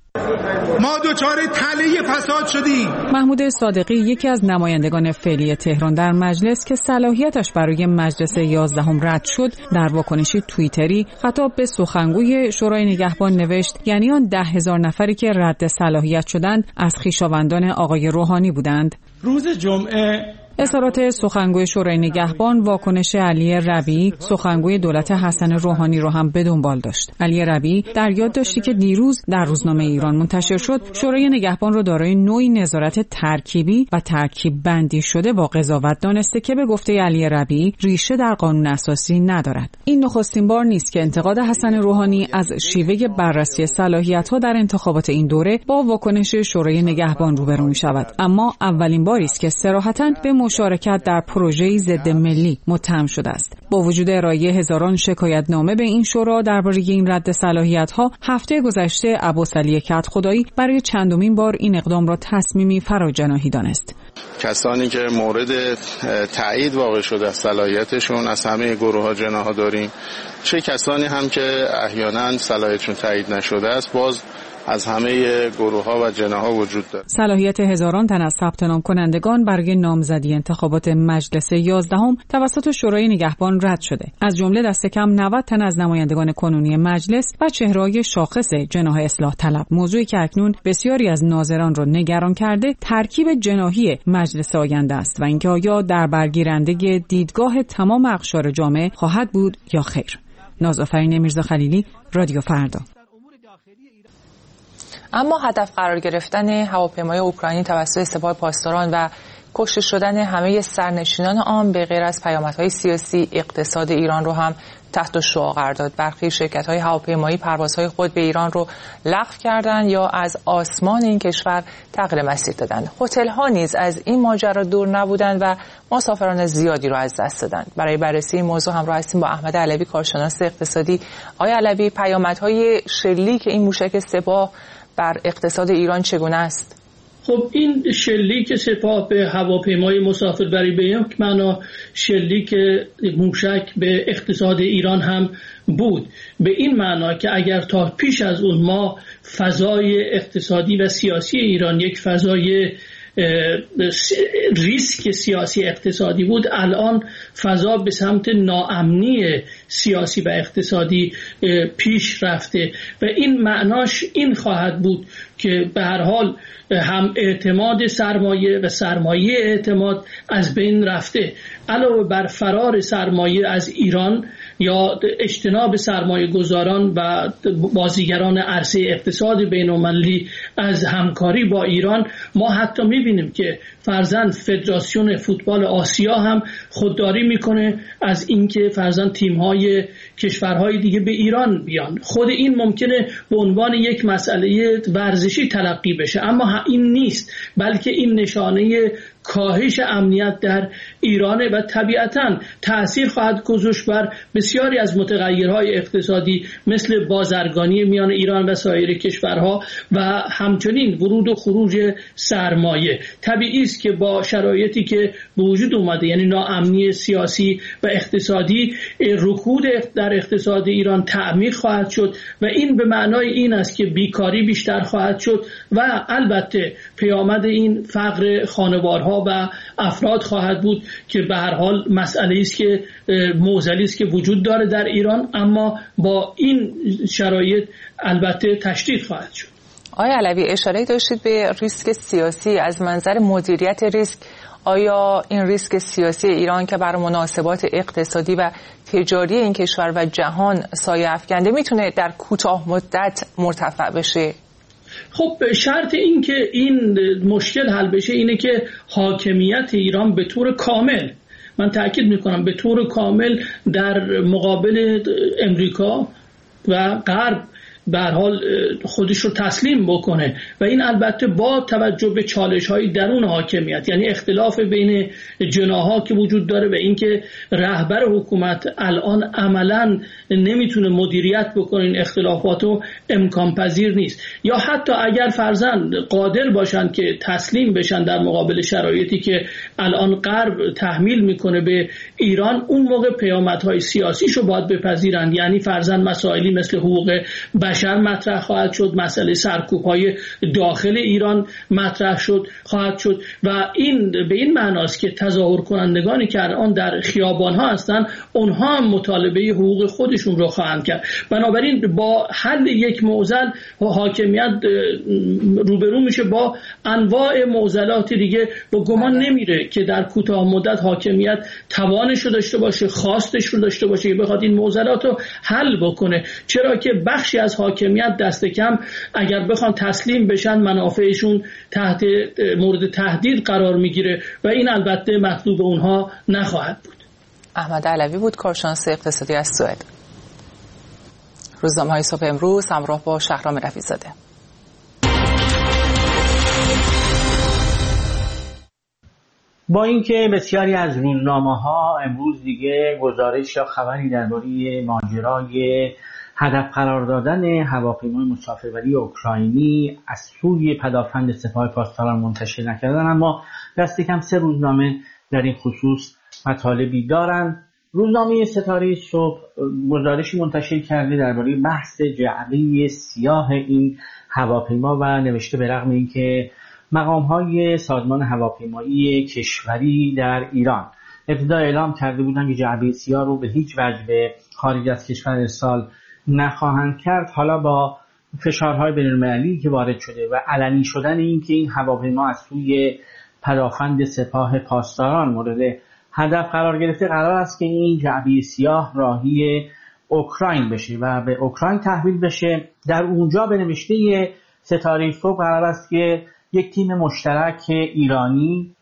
Speaker 3: ما دچار تله فساد شدیم.
Speaker 11: محمود صادقی یکی از نمایندگان فعلی تهران در مجلس که صلاحیتش برای مجلس یازدهم رد شد، در واکنشی توییتری خطاب به سخنگوی شورای نگهبان نوشت: یعنی آن ده هزار نفری که رد صلاحیت شدند از خویشاوندان آقای روحانی بودند.
Speaker 14: روز جمعه
Speaker 11: اظهارات سخنگوی شورای نگهبان واکنش علی ربیعی سخنگوی دولت حسن روحانی رو هم به دنبال داشت. علی ربیعی در یادداشتی که دیروز در روزنامه ایران منتشر شد، شورای نگهبان رو دارای نوعی نظارت ترکیبی و ترکیب بندی شده با قضاوت دانسته که به گفته علی ربیعی ریشه در قانون اساسی ندارد. این نخستین بار نیست که انتقاد حسن روحانی از شیوه بررسی صلاحیت‌ها در انتخابات این دوره با واکنش شورای نگهبان روبرو می‌شود، اما اولین باری است که صراحتاً به مشارکت در پروژه‌ای ضد ملی متهم شده است. با وجود ارائه هزاران شکایتنامه به این شورا درباره این رد صلاحیت‌ها، هفته گذشته عباسعلی کدخدایی برای چندمین بار این اقدام را تصمیمی فراجناحی دانست.
Speaker 10: کسانی که مورد تایید واقع شده از صلاحیتشون از همه گروه‌ها جناح داریم، چه کسانی هم که احیانا صلاحیتشون تایید نشده است، باز از همه گروه‌ها و جناح‌ها وجود دارد.
Speaker 11: صلاحیت هزاران تن از ثبت نام کنندگان برای نامزدی انتخابات مجلس یازدهم توسط شورای نگهبان رد شده. از جمله دست کم نود تن از نمایندگان کنونی مجلس و چهره‌های شاخص جناح اصلاح طلب، موضوعی که اکنون بسیاری از ناظران را نگران کرده ترکیب جناحی مجلس آینده است و اینکه آیا در برگیرنده دیدگاه تمام اقشار جامعه خواهد بود یا خیر. نازآفرین میرزا خلیلی، رادیو فردا.
Speaker 9: اما هدف قرار گرفتن هواپیمای اوکراینی توسط سپاه پاسداران و کشته شدن همه سرنشینان آن به غیر از پیامدهای سیاسی اقتصاد ایران رو هم تحت شعاع قرار داد. برخی شرکت‌های هواپیمایی پروازهای خود به ایران رو لغو کردند یا از آسمان این کشور تغییر مسیر دادند. هتل‌ها نیز از این ماجرا دور نبودند و مسافران زیادی رو از دست دادند. برای بررسی این موضوع همراه هستیم با احمد علوی، کارشناس اقتصادی. آقای علوی، پیامدهای شلیک این موشک سپاه بر اقتصاد ایران چگونه است؟
Speaker 14: خب این شلیک سپاه به هواپیمای مسافربری به یک معنا شلیک موشک به اقتصاد ایران هم بود، به این معنا که اگر تا پیش از اون ما فضای اقتصادی و سیاسی ایران یک فضای ریسک سیاسی اقتصادی بود، الان فضا به سمت ناامنی سیاسی و اقتصادی پیش رفته و این معناش این خواهد بود که به هر حال هم اعتماد سرمایه و سرمایه اعتماد از بین رفته. علاوه بر فرار سرمایه از ایران یا اجتناب سرمایه گذاران و بازیگران عرصه اقتصاد بین‌المللی از همکاری با ایران، ما حتی می‌بینیم که فرضاً فدراسیون فوتبال آسیا هم خودداری میکنه از اینکه فرضاً تیم‌های کشورهای دیگه به ایران بیان. خود این ممکنه به عنوان یک مسئله ورزشی تلقی بشه، اما این نیست، بلکه این نشانه کاهش امنیت در ایرانه و طبیعتاً تأثیر خواهد گذاشت بر بسیاری از متغیرهای اقتصادی مثل بازرگانی میان ایران و سایر کشورها و همچنین ورود و خروج سرمایه. طبیعی است که با شرایطی که به وجود اومده، یعنی ناامنی سیاسی و اقتصادی، رکود در اقتصاد ایران تعمیق خواهد شد و این به معنای این است که بیکاری بیشتر خواهد شد و البته پیامد این فقر خانوارها و افراد خواهد بود که به هر حال مسئله است که معضلی است که وجود داره در ایران، اما با این شرایط البته تشدید خواهد شد.
Speaker 9: آقای علوی، اشاره داشتید به ریسک سیاسی. از منظر مدیریت ریسک، آیا این ریسک سیاسی ایران که بر مناسبات اقتصادی و تجاری این کشور و جهان سایه افکنده میتونه در کوتاه مدت مرتفع بشه؟
Speaker 14: خب شرط این که این مشکل حل بشه اینه که حاکمیت ایران به طور کامل، من تأکید میکنم به طور کامل، در مقابل امریکا و غرب به هر حال خودش رو تسلیم بکنه و این البته با توجه به چالش‌های درون حاکمیت، یعنی اختلاف بین جناح‌ها که وجود داره و اینکه رهبر حکومت الان عملاً نمیتونه مدیریت بکنه این اختلافات رو امکان پذیر نیست، یا حتی اگر فرضاً قادر باشن که تسلیم بشن در مقابل شرایطی که الان غرب تحمیل میکنه به ایران، اون موقع پیامدهای سیاسیشو باید بپذیرن، یعنی فرضاً مسائلی مثل حقوق بشر مطرح خواهد شد، مسئله سرکوب‌های داخل ایران مطرح شد خواهد شد و این به این معناست که تظاهر کنندگانی که الان در خیابان‌ها هستند اونها هم مطالبه حقوق خودشون رو خواهند کرد. بنابراین با حل یک معضل حاکمیت روبرو میشه با انواع معضلات دیگه و گمان نمیره که در کوتاه مدت حاکمیت توانش رو داشته باشه، خواستش رو داشته باشه که بخواد این معضلات رو حل بکنه، چرا که بخشی از حاکمیت دست کم اگر بخوان تسلیم بشن منافعشون تحت مورد تهدید قرار میگیره و این البته مطلوب اونها نخواهد بود.
Speaker 9: احمد علوی بود، کارشناس اقتصادی از سوئد. روزنامه‌های صبح امروز همراه با شهرام رفیع‌زاده.
Speaker 15: با اینکه بسیاری از روزنامه‌ها امروز دیگه گزارش یا خبری درباره ماجرای هدف قرار دادن هواپیمای مسافربری اوکراینی از سوی پدافند سپاه پاسداران منتشر نکردن، اما دست کم سه روزنامه در این خصوص مطالبی دارند. روزنامه ستاره صبح گزارشی منتشر کرده درباره بحث جعبه سیاه این هواپیما و نوشته به رغم اینکه مقام‌های سازمان هواپیمایی کشوری در ایران ابتدا اعلام کرده بودند که جعبه سیاه رو به هیچ وجه به خارج از کشور ارسال نخواهند کرد، حالا با فشارهای بین‌المللی که وارد شده و علنی شدن این که این هواپیما از سوی پدافند سپاه پاسداران مورد هدف قرار گرفته، قرار است که این جعبه سیاه راهی اوکراین بشه و به اوکراین تحویل بشه. در اونجا به نوشته ستاره صبح قرار است که یک تیم مشترک ایرانی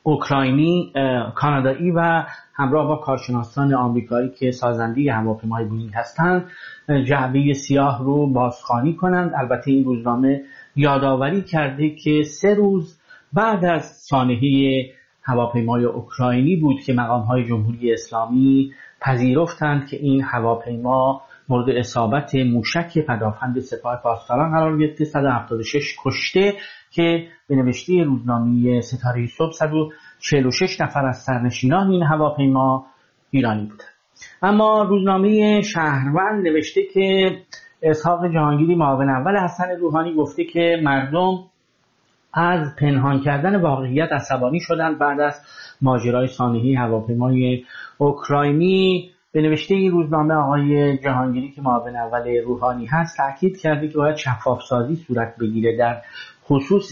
Speaker 15: اوکراینی کانادایی و همراه با کارشناسان آمریکایی که سازنده هواپیمای بوئینگ هستند جعبه سیاه رو بازخوانی کنند. البته این روزنامه یادآوری کرده که سه روز بعد از سانحه هواپیمای اوکراینی بود که مقام‌های جمهوری اسلامی پذیرفتند که این هواپیما مورد اصابت موشک پدافند سپاه پاسداران قرار گرفته. صد و هفتاد و شش کشته که به نوشته روزنامه ستاره صبح صد و چهل و شش نفر از سرنشینان این هواپیما ایرانی بودند. اما روزنامه شهروند نوشته که اسحاق جهانگیری معاون اول حسن روحانی گفته که مردم از پنهان کردن واقعیت عصبانی شدند بعد از ماجرای سانحه هواپیمای اوکراینی. به نوشته این روزنامه آقای جهانگیری که معاون اول روحانی هست تاکید کرده که باید شفافسازی صورت بگیره در خصوص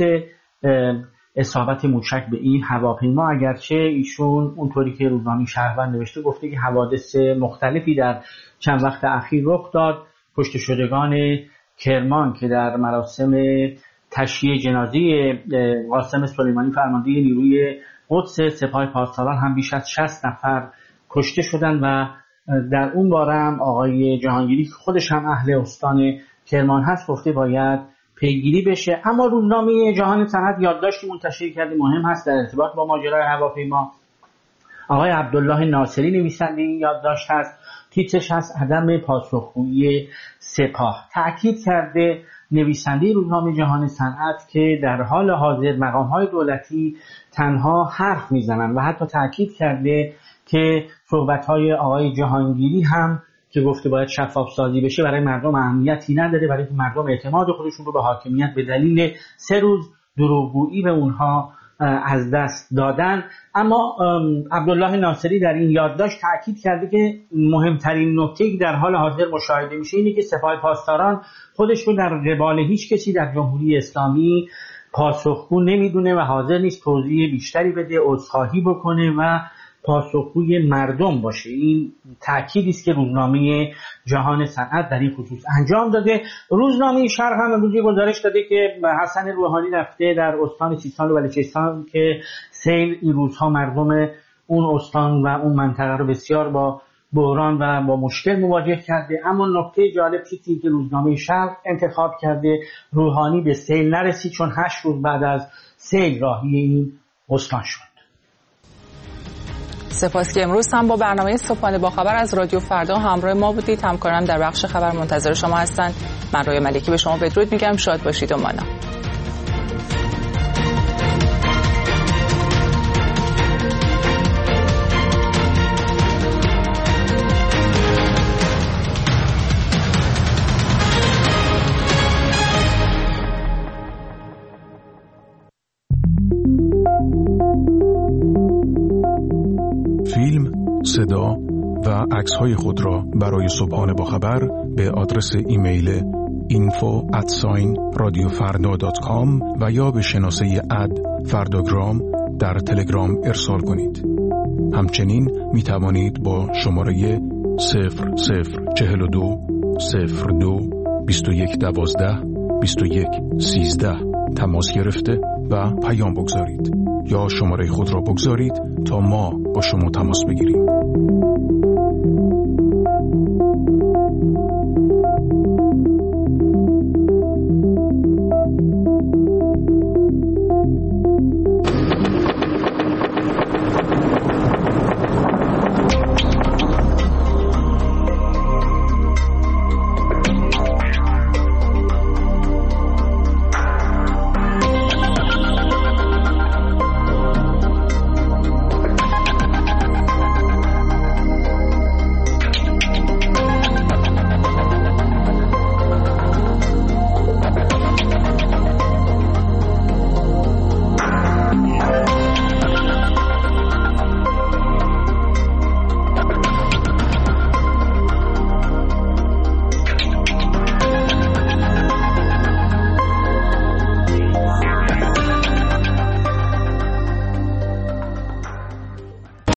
Speaker 15: اصابت موشک به این هواپیما، اگرچه ایشون اونطوری که روزنامه شهروند نوشته گفته که حوادث مختلفی در چند وقت اخیر رخ داد. کشته شدگان کرمان که در مراسم تشییع جنازه قاسم سلیمانی فرمانده نیروی قدس سپاه پاسداران هم بیش از شصت نفر کشته شدند و در اون باره هم آقای جهانگیری که خودش هم اهل استان کرمان هست گفته باید پیگیری بشه. اما روزنامه جهان صنعت یادداشتی منتشر کرده مهم هست در ارتباط با ماجرای هواپیما. آقای عبدالله ناصری نویسنده این یادداشت هست، تیترش هست عدم پاسخگویی سپاه. تأکید کرده نویسنده روزنامه جهان صنعت که در حال حاضر مقام‌های دولتی تنها حرف میزنن و حتی تأکید کرده که صحبت‌های آقای جهانگیری هم که گفته باید شفاف سازی بشه برای مردم اهمیتی نداره، برای که مردم اعتماد خودشون رو به حاکمیت به دلیل سه روز دروغگویی به اونها از دست دادن. اما عبدالله ناصری در این یادداشت تاکید کرده که مهمترین نکته که در حال حاضر مشاهده میشه اینه که سپاه پاسداران خودش رو در قبال هیچ کسی در جمهوری اسلامی پاسخگو نمیدونه و حاضر نیست توضیح بیشتری بده، عذرخواهی بکنه و پاسخگوی مردم باشه. این تأکیدی است که روزنامه جهان صنعت در این خصوص انجام داده. روزنامه شرق هم امروز گزارش داده که حسن روحانی رفته در استان سیستان و بلوچستان که سیل این روزها مردم اون استان و اون منطقه رو بسیار با بحران و با مشکل مواجه کرده. اما نکته جالب چیزی که روزنامه شرق انتخاب کرده روحانی به سیل نرسید چون هشت روز بعد از سیل راهی این استان شد.
Speaker 9: سپاس که امروز هم با برنامه صبحانه با خبر از رادیو فردا همراه ما بودید. همکاران در بخش خبر منتظر شما هستند. من رویا ملکی به شما بدرود میگم. شاد باشید و مانا.
Speaker 16: فیلم، صدا و عکس‌های خود را برای صبحانه با خبر به آدرس ایمیل اینفو ات رادیو فردا دات کام و یا به شناسه اد فرداگرام در تلگرام ارسال کنید. همچنین می توانید با شماره صفر صفر چهل و دو صفر دو بیست و یک دوازده بیست و یک سیزده تماس گرفته و پیام بگذارید یا شماره خود را بگذارید تا ما با شما تماس بگیریم.